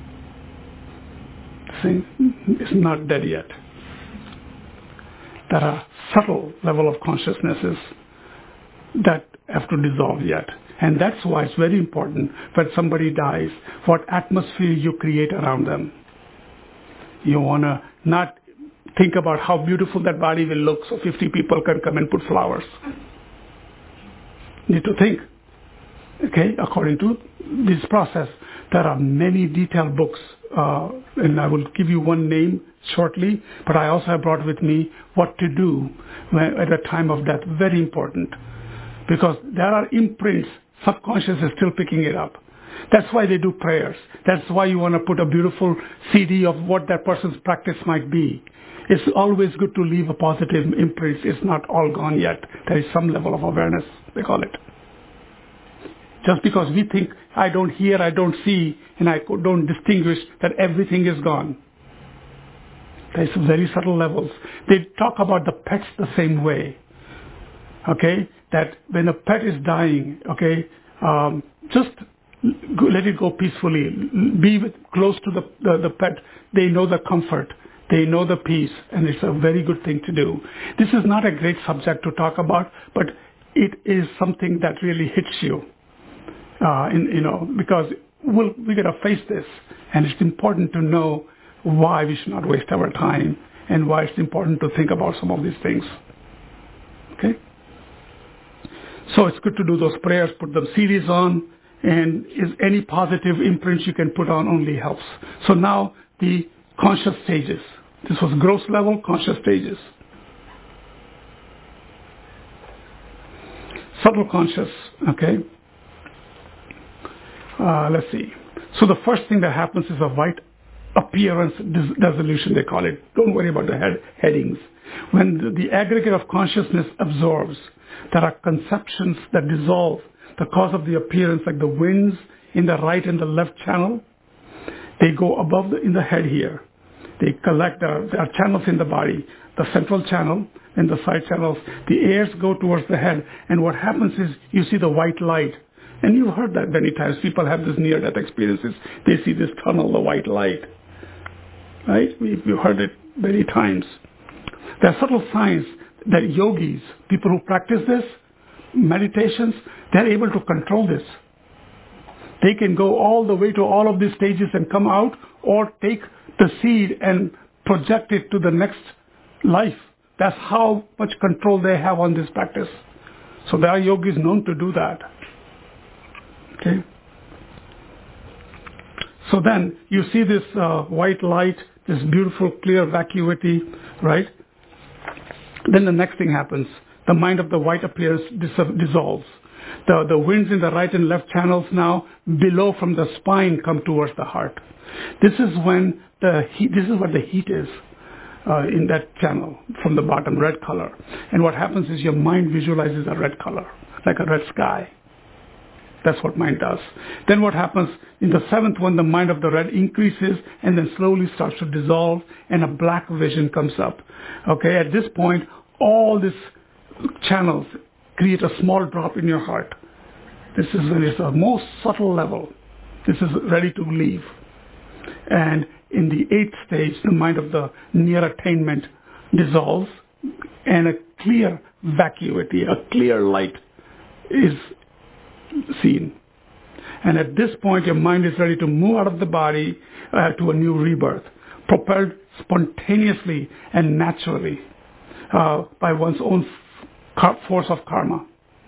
See, it's not dead yet. There are subtle level of consciousnesses that have to dissolve yet. And that's why it's very important when somebody dies, what atmosphere you create around them. You want to not think about how beautiful that body will look so fifty people can come and put flowers. You need to think, okay, according to this process. There are many detailed books, uh, and I will give you one name shortly, but I also have brought with me what to do when, at a time of death. Very important. Because there are imprints, subconscious is still picking it up. That's why they do prayers. That's why you want to put a beautiful C D of what that person's practice might be. It's always good to leave a positive imprint. It's not all gone yet. There is some level of awareness, they call it. Just because we think, I don't hear, I don't see, and I don't distinguish, that everything is gone. There's very subtle levels. They talk about the pets the same way. Okay, that when a pet is dying, okay, um, just go, let it go peacefully. Be with, close to the, the, the pet. They know the comfort. They know the peace, and it's a very good thing to do. This is not a great subject to talk about, but it is something that really hits you, uh, in, you know, because we'll, we're going to face this, and it's important to know why we should not waste our time and why it's important to think about some of these things. Okay? So it's good to do those prayers, put them C Ds on, and is any positive imprints you can put on only helps. So now the conscious stages. This was gross level, conscious stages. Subtle conscious, okay. Uh, let's see. So the first thing that happens is a white appearance dis- dissolution, they call it. Don't worry about the head- headings. When the, the aggregate of consciousness absorbs, there are conceptions that dissolve the cause of the appearance, like the winds in the right and the left channel. They go above the, in the head here. They collect, there are, there are channels in the body, the central channel and the side channels. The airs go towards the head, and what happens is you see the white light. And you've heard that many times. People have this near-death experiences. They see this tunnel, the white light. Right? We've heard it many times. There are subtle signs that yogis, people who practice this, meditations, they're able to control this. They can go all the way to all of these stages and come out, or take the seed and project it to the next life. That's how much control they have on this practice. So there are yogis known to do that. Okay. So then you see this uh, white light, this beautiful clear vacuity, right? Then the next thing happens. The mind of the white appears, dis- dissolves. The, the winds in the right and left channels now below from the spine come towards the heart. This is when the heat, this is what the heat is uh, in that channel from the bottom, red color. And what happens is your mind visualizes a red color, like a red sky. That's what mind does. Then what happens in the seventh one, the mind of the red increases and then slowly starts to dissolve and a black vision comes up. Okay, at this point, all these channels create a small drop in your heart. This is when it's a most subtle level. This is ready to leave. And in the eighth stage, the mind of the near attainment dissolves and a clear vacuity, a clear light is seen. And at this point, your mind is ready to move out of the body uh, to a new rebirth, propelled spontaneously and naturally uh, by one's own f- force of karma.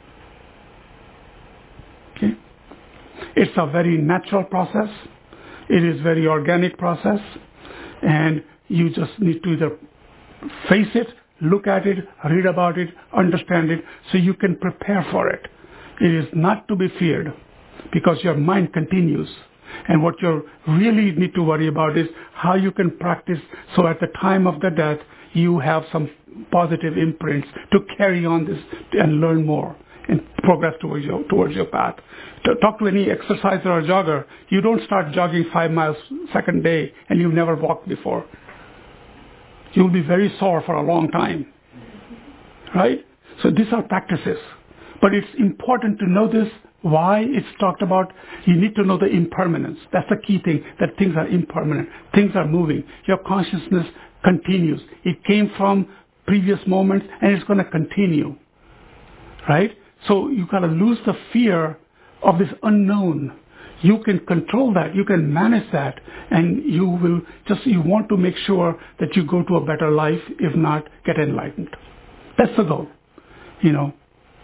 Okay? It's a very natural process. It is a very organic process. And you just need to either face it, look at it, read about it, understand it, so you can prepare for it. It is not to be feared because your mind continues. And what you really need to worry about is how you can practice so at the time of the death you have some positive imprints to carry on this and learn more and progress towards your, towards your path. To talk to any exerciser or jogger, you don't start jogging five miles second day and you've never walked before. You'll be very sore for a long time. Right? So these are practices. But it's important to know this, why it's talked about. You need to know the impermanence. That's the key thing, that things are impermanent. Things are moving. Your consciousness continues. It came from previous moments and it's going to continue. Right? So you got to lose the fear of this unknown. You can control that. You can manage that. And you will just, you want to make sure that you go to a better life, if not, get enlightened. That's the goal. You know.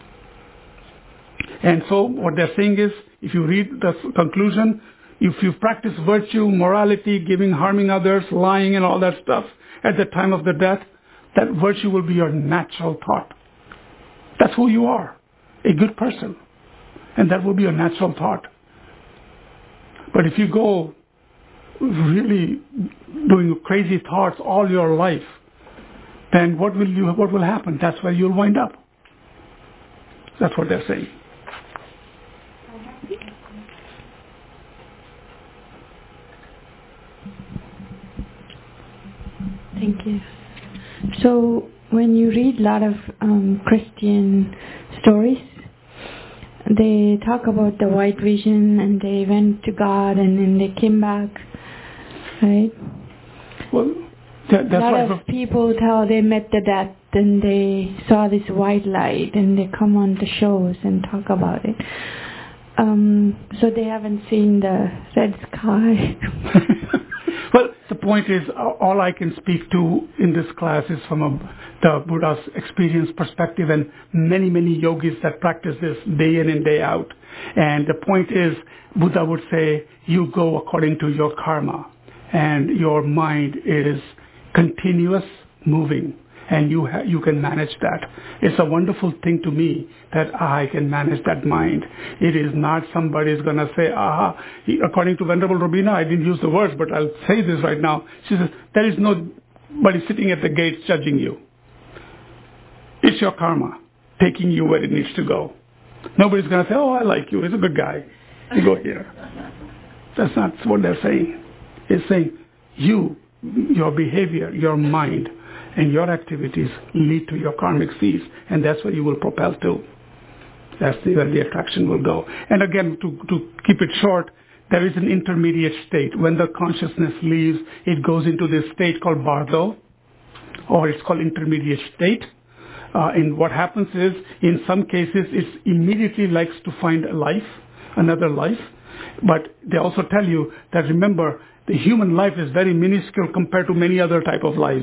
And so what they're saying is, if you read the conclusion, if you practice virtue, morality, giving, harming others, lying and all that stuff at the time of the death, that virtue will be your natural thought. That's who you are, a good person. And that will be your natural thought. But if you go really doing crazy thoughts all your life, then what will you, what will happen? That's where you'll wind up. That's what they're saying. Thank you. So when you read a lot of um, Christian stories, they talk about the white vision and they went to God and then they came back, right? Well, that, that's a lot right. of people tell they met the death and they saw this white light and they come on the shows and talk about it. Um, so they haven't seen the red sky. Well, the point is, all I can speak to in this class is from a, the Buddha's experience perspective and many, many yogis that practice this day in and day out. And the point is, Buddha would say, you go according to your karma. And your mind is continuous moving. And you ha- you can manage that. It's a wonderful thing to me that I can manage that mind. It is not somebody's going to say, aha, he, according to Venerable Robina, I didn't use the words, but I'll say this right now. She says, there is nobody sitting at the gates judging you. It's your karma taking you where it needs to go. Nobody's going to say, oh, I like you. He's a good guy. You go here. That's not what they're saying. It's saying you, your behavior, your mind, and your activities lead to your karmic seeds, and that's where you will propel to. That's the, where the attraction will go. And again, to, to keep it short, there is an intermediate state. When the consciousness leaves, it goes into this state called Bardo, or it's called intermediate state. Uh, and what happens is, in some cases, it immediately likes to find a life, another life. But they also tell you that, remember, the human life is very minuscule compared to many other type of lives.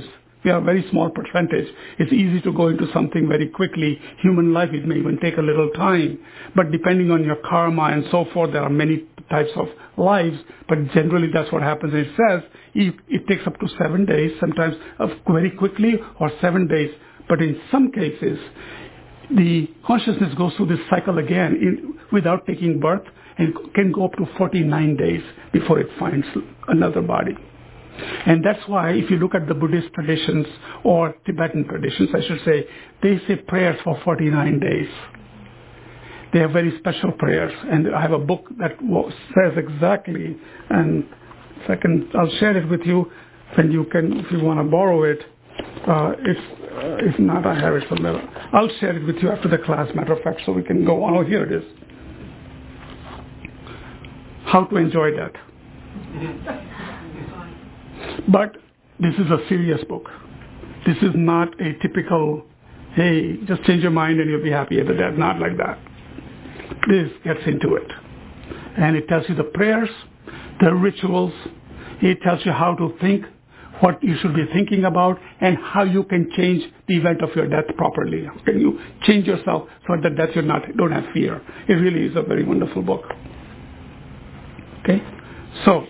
We are a very small percentage. It's easy to go into something very quickly. Human life, it may even take a little time. But depending on your karma and so forth, there are many types of lives. But generally, that's what happens. It says it, it takes up to seven days, sometimes uh, very quickly, or seven days. But in some cases, the consciousness goes through this cycle again in, without taking birth, and can go up to forty-nine days before it finds another body. And that's why if you look at the Buddhist traditions or Tibetan traditions, I should say, they say prayers for forty-nine days. They have very special prayers. And I have a book that says exactly, and if I can, I'll share it with you, and you can, if you want to borrow it. Uh, if, uh, if not, I have it somewhere. I'll share it with you after the class, matter of fact, so we can go on. Oh, here it is. How to enjoy that. But this is a serious book. This is not a typical, hey, just change your mind and you'll be happy at the death. Not like that. This gets into it. And it tells you the prayers, the rituals. It tells you how to think, what you should be thinking about, and how you can change the event of your death properly. How can you change yourself so that death you not don't have fear? It really is a very wonderful book. Okay, so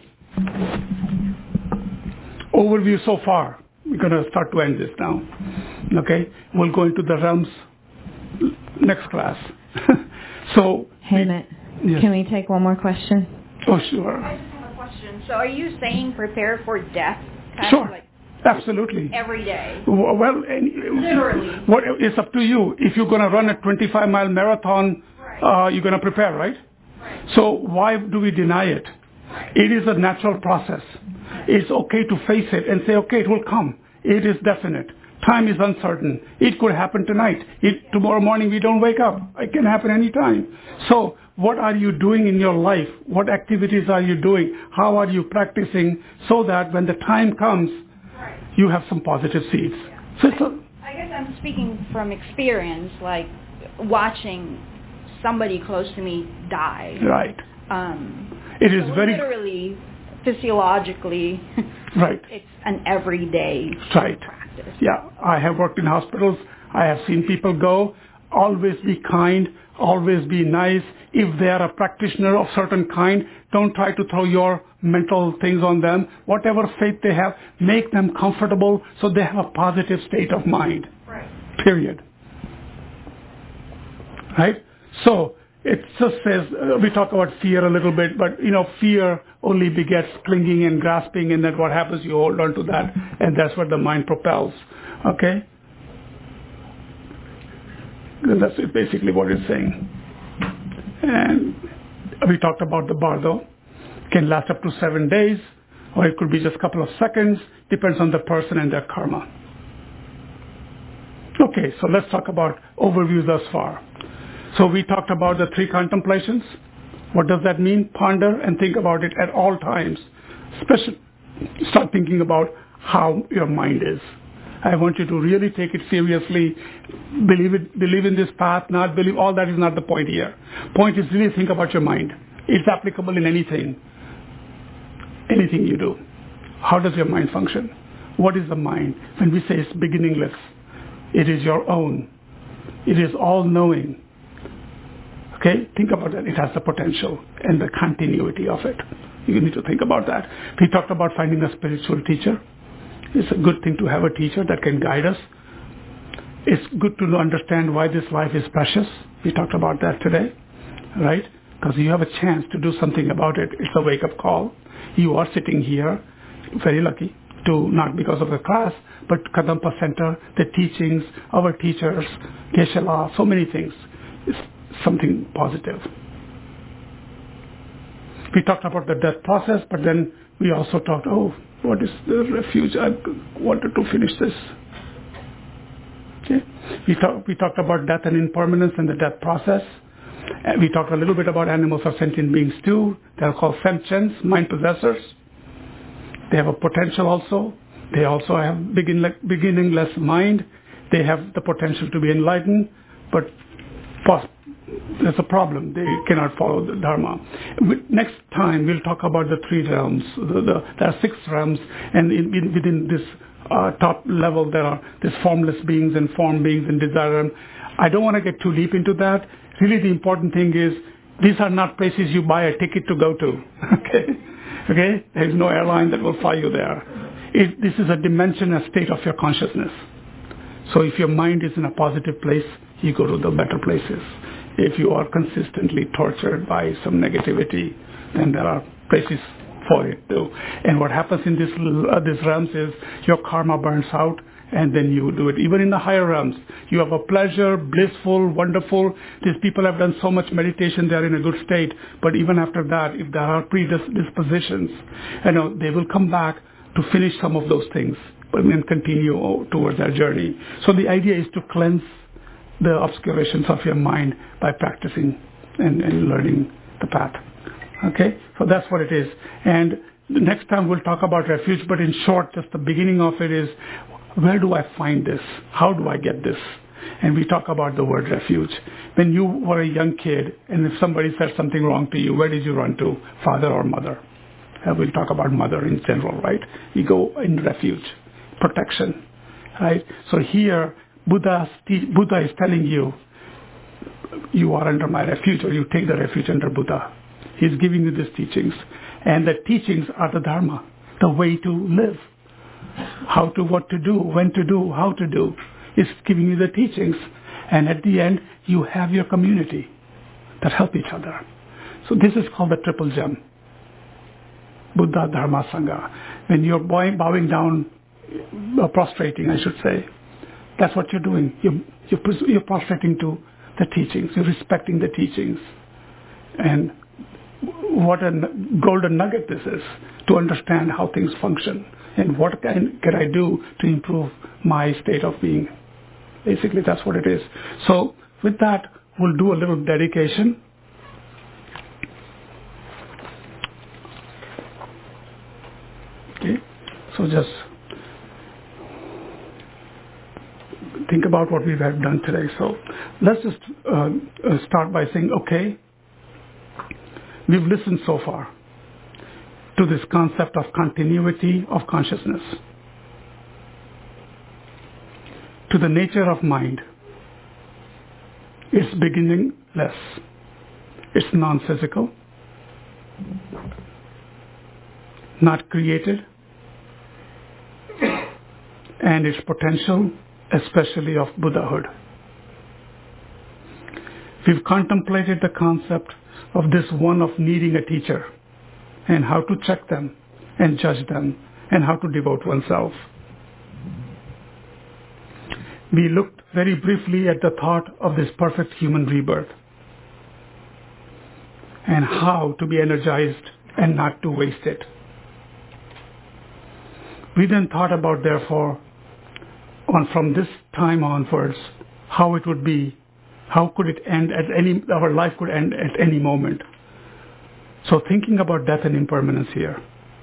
overview so far. We're going to start to end this now. Okay, we'll go into the realms next class. so, hey, we, Matt, yes. Can we take one more question? Oh, sure. I just have a question. So, are you saying prepare for death? Kind Sure. Of like Absolutely. every day. Well, literally. What, it's up to you. If you're going to run a twenty-five mile marathon, right. uh, you're going to prepare, right? right? So why do we deny it? Right. It is a natural process. It's okay to face it and say, okay, it will come. It is definite. Time is uncertain. It could happen tonight. It, tomorrow morning we don't wake up. It can happen anytime. So what are you doing in your life? What activities are you doing? How are you practicing so that when the time comes, right. you have some positive seeds? Yeah. So it's a, I guess I'm speaking from experience, like watching somebody close to me die. Right. Um, it is so very... Literally, physiologically, right. it's an everyday right. practice. Yeah. I have worked in hospitals. I have seen people go. Always be kind. Always be nice. If they are a practitioner of certain kind, don't try to throw your mental things on them. Whatever faith they have, make them comfortable so they have a positive state of mind. Right. Period. Right? So, it just says, uh, we talk about fear a little bit, but, you know, fear only begets clinging and grasping, and then what happens, you hold on to that, and that's what the mind propels. Okay? And that's basically what it's saying. And we talked about the bardo. It can last up to seven days, or it could be just a couple of seconds. Depends on the person and their karma. Okay, so let's talk about overview thus far. So we talked about the three contemplations. What does that mean? Ponder and think about it at all times. Especially start thinking about how your mind is. I want you to really take it seriously. Believe it, believe in this path, not believe. All that is not the point here. Point is really think about your mind. It's applicable in anything. Anything you do. How does your mind function? What is the mind? When we say it's beginningless, it is your own. It is all-knowing. Okay? Think about that. It has the potential and the continuity of it. You need to think about that. We talked about finding a spiritual teacher. It's a good thing to have a teacher that can guide us. It's good to understand why this life is precious. We talked about that today, right? Because you have a chance to do something about it. It's a wake-up call. You are sitting here, very lucky, to not because of the class, but Kadampa Center, the teachings, our teachers, Geshe-la, so many things. It's something positive. We talked about the death process, but then we also talked, oh, what is the refuge? I wanted to finish this. Okay. We, talk, we talked about death and impermanence and the death process. And we talked a little bit about animals are sentient beings too. They are called sentients, mind possessors. They have a potential also. They also have begin, beginningless mind. They have the potential to be enlightened, but pos- there's a problem. They cannot follow the Dharma. Next time, we'll talk about the three realms. The, the, there are six realms, and in, in, within this uh, top level, there are these formless beings and form beings and desire. I don't want to get too deep into that. Really, the important thing is these are not places you buy a ticket to go to. Okay, okay. There is no airline that will fly you there. It, this is a dimension, a state of your consciousness. So if your mind is in a positive place, you go to the better places. If you are consistently tortured by some negativity, then there are places for it too. And what happens in this uh, these realms is your karma burns out, and then you do it. Even in the higher realms, you have a pleasure, blissful, wonderful. These people have done so much meditation; they are in a good state. But even after that, if there are predispositions, you know, they will come back to finish some of those things and then continue towards their journey. So the idea is to cleanse the obscurations of your mind by practicing and, and learning the path. Okay, so that's what it is. And the next time we'll talk about refuge, but in short, just the beginning of it is, where do I find this? How do I get this? And we talk about the word refuge. When you were a young kid, and if somebody said something wrong to you, where did you run to? Father or mother? Uh, we'll talk about mother in general, right? You go in refuge, protection, right? So here, Buddha, Buddha is telling you, you are under my refuge, or you take the refuge under Buddha. He's giving you these teachings. And the teachings are the Dharma, the way to live. How to, what to do, when to do, how to do. He's giving you the teachings. And at the end, you have your community that help each other. So this is called the triple gem. Buddha, Dharma, Sangha. When you're bowing down, uh, prostrating, I should say, that's what you're doing. You're, you're, you're prostrating to the teachings. You're respecting the teachings. And what a golden nugget this is, to understand how things function and what can, can I do to improve my state of being. Basically, that's what it is. So with that, we'll do a little dedication. Okay, so just think about what we have done today. So let's just uh, uh, start by saying, okay, we've listened so far to this concept of continuity of consciousness, to the nature of mind. It's beginningless. It's non-physical, not created, and its potential, especially of Buddhahood. We've contemplated the concept of this one of needing a teacher, and how to check them and judge them, and how to devote oneself. We looked very briefly at the thought of this perfect human rebirth, and how to be energized and not to waste it. We then thought about, therefore, on from this time onwards, how it would be, how could it end at any, our life could end at any moment. So thinking about death and impermanence here,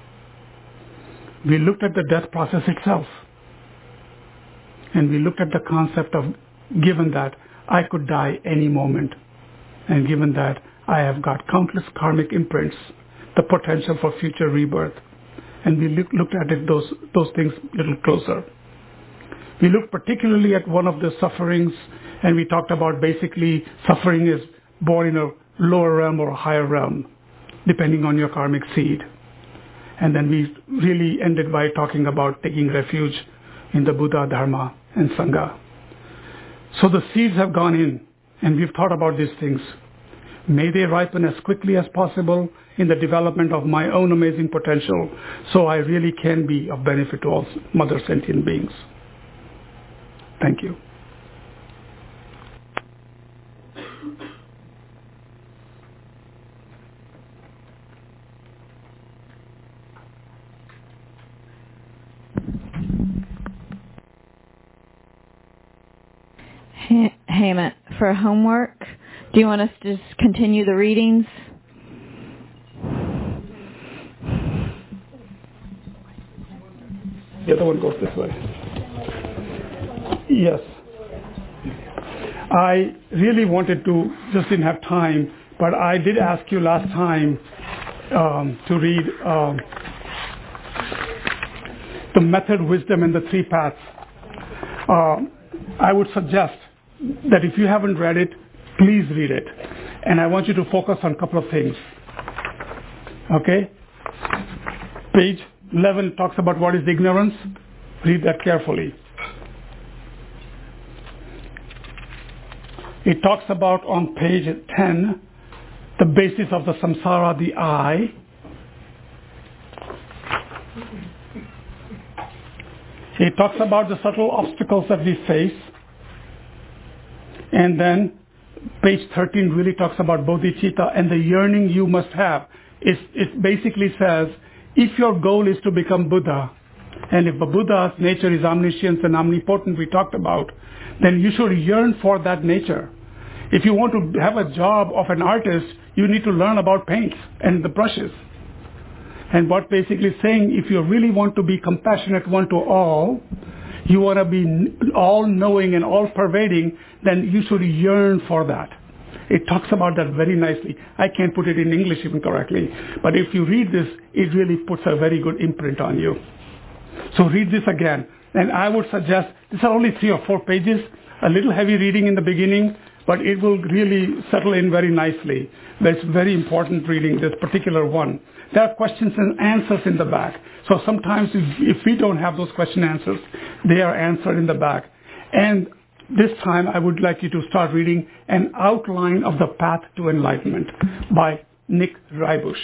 we looked at the death process itself. And we looked at the concept of, given that I could die any moment, and given that I have got countless karmic imprints, the potential for future rebirth. And we look, looked at it, those, those things a little closer. We looked particularly at one of the sufferings, and we talked about basically suffering is born in a lower realm or a higher realm, depending on your karmic seed. And then we really ended by talking about taking refuge in the Buddha, Dharma, and Sangha. So the seeds have gone in, and we've thought about these things. May they ripen as quickly as possible in the development of my own amazing potential, so I really can be of benefit to all mother sentient beings. Thank you. Hemant, for homework, do you want us to just continue the readings? The other one goes this way. Yes. I really wanted to, just didn't have time, but I did ask you last time um, to read um, the method, wisdom, and the three paths. Uh, I would suggest that if you haven't read it, please read it. And I want you to focus on a couple of things. Okay? Page eleven talks about what is ignorance. Read that carefully. It talks about on page ten the basis of the samsara, the I. It talks about the subtle obstacles that we face. And then page thirteen really talks about bodhicitta and the yearning you must have. It, it basically says, if your goal is to become Buddha, and if the Buddha's nature is omniscience and omnipotent we talked about, then you should yearn for that nature. If you want to have a job of an artist, you need to learn about paints and the brushes. And what basically saying, if you really want to be compassionate one to all, you want to be all-knowing and all-pervading, then you should yearn for that. It talks about that very nicely. I can't put it in English even correctly, but if you read this, it really puts a very good imprint on you. So read this again. And I would suggest, these are only three or four pages, a little heavy reading in the beginning, but it will really settle in very nicely. But it's very important reading, this particular one. There are questions and answers in the back. So sometimes if, if we don't have those question answers, they are answered in the back. And this time I would like you to start reading An Outline of the Path to Enlightenment by Nick Rybush.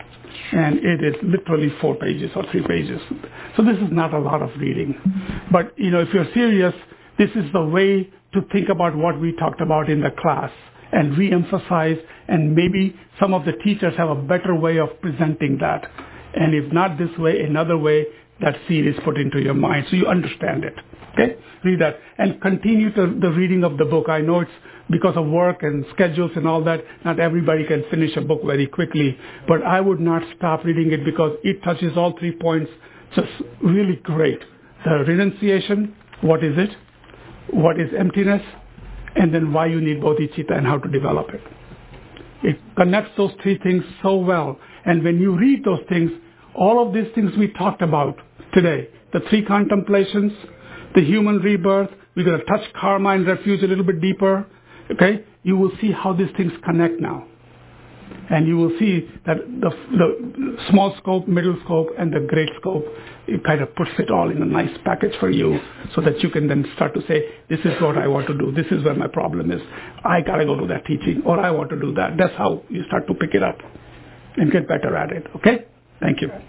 And it is literally four pages or three pages. So this is not a lot of reading. But, you know, if you're serious, this is the way to think about what we talked about in the class and re-emphasize, and maybe some of the teachers have a better way of presenting that. And if not this way, another way, that seed is put into your mind so you understand it. Okay? Read that. And continue to the reading of the book. I know it's because of work and schedules and all that, not everybody can finish a book very quickly. But I would not stop reading it because it touches all three points just really great. The renunciation, what is it? What is emptiness? And then why you need bodhicitta and how to develop it. It connects those three things so well. And when you read those things, all of these things we talked about today, the three contemplations, the human rebirth, we're going to touch karma and refuge a little bit deeper, okay? You will see how these things connect now. And you will see that the, the small scope, middle scope, and the great scope, it kind of puts it all in a nice package for you so that you can then start to say, this is what I want to do. This is where my problem is. I got to go to that teaching, or I want to do that. That's how you start to pick it up and get better at it. Okay? Thank you.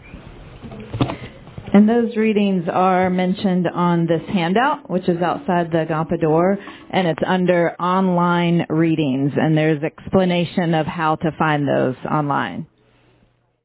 And those readings are mentioned on this handout, which is outside the Gampa door, and it's under online readings, and there's explanation of how to find those online.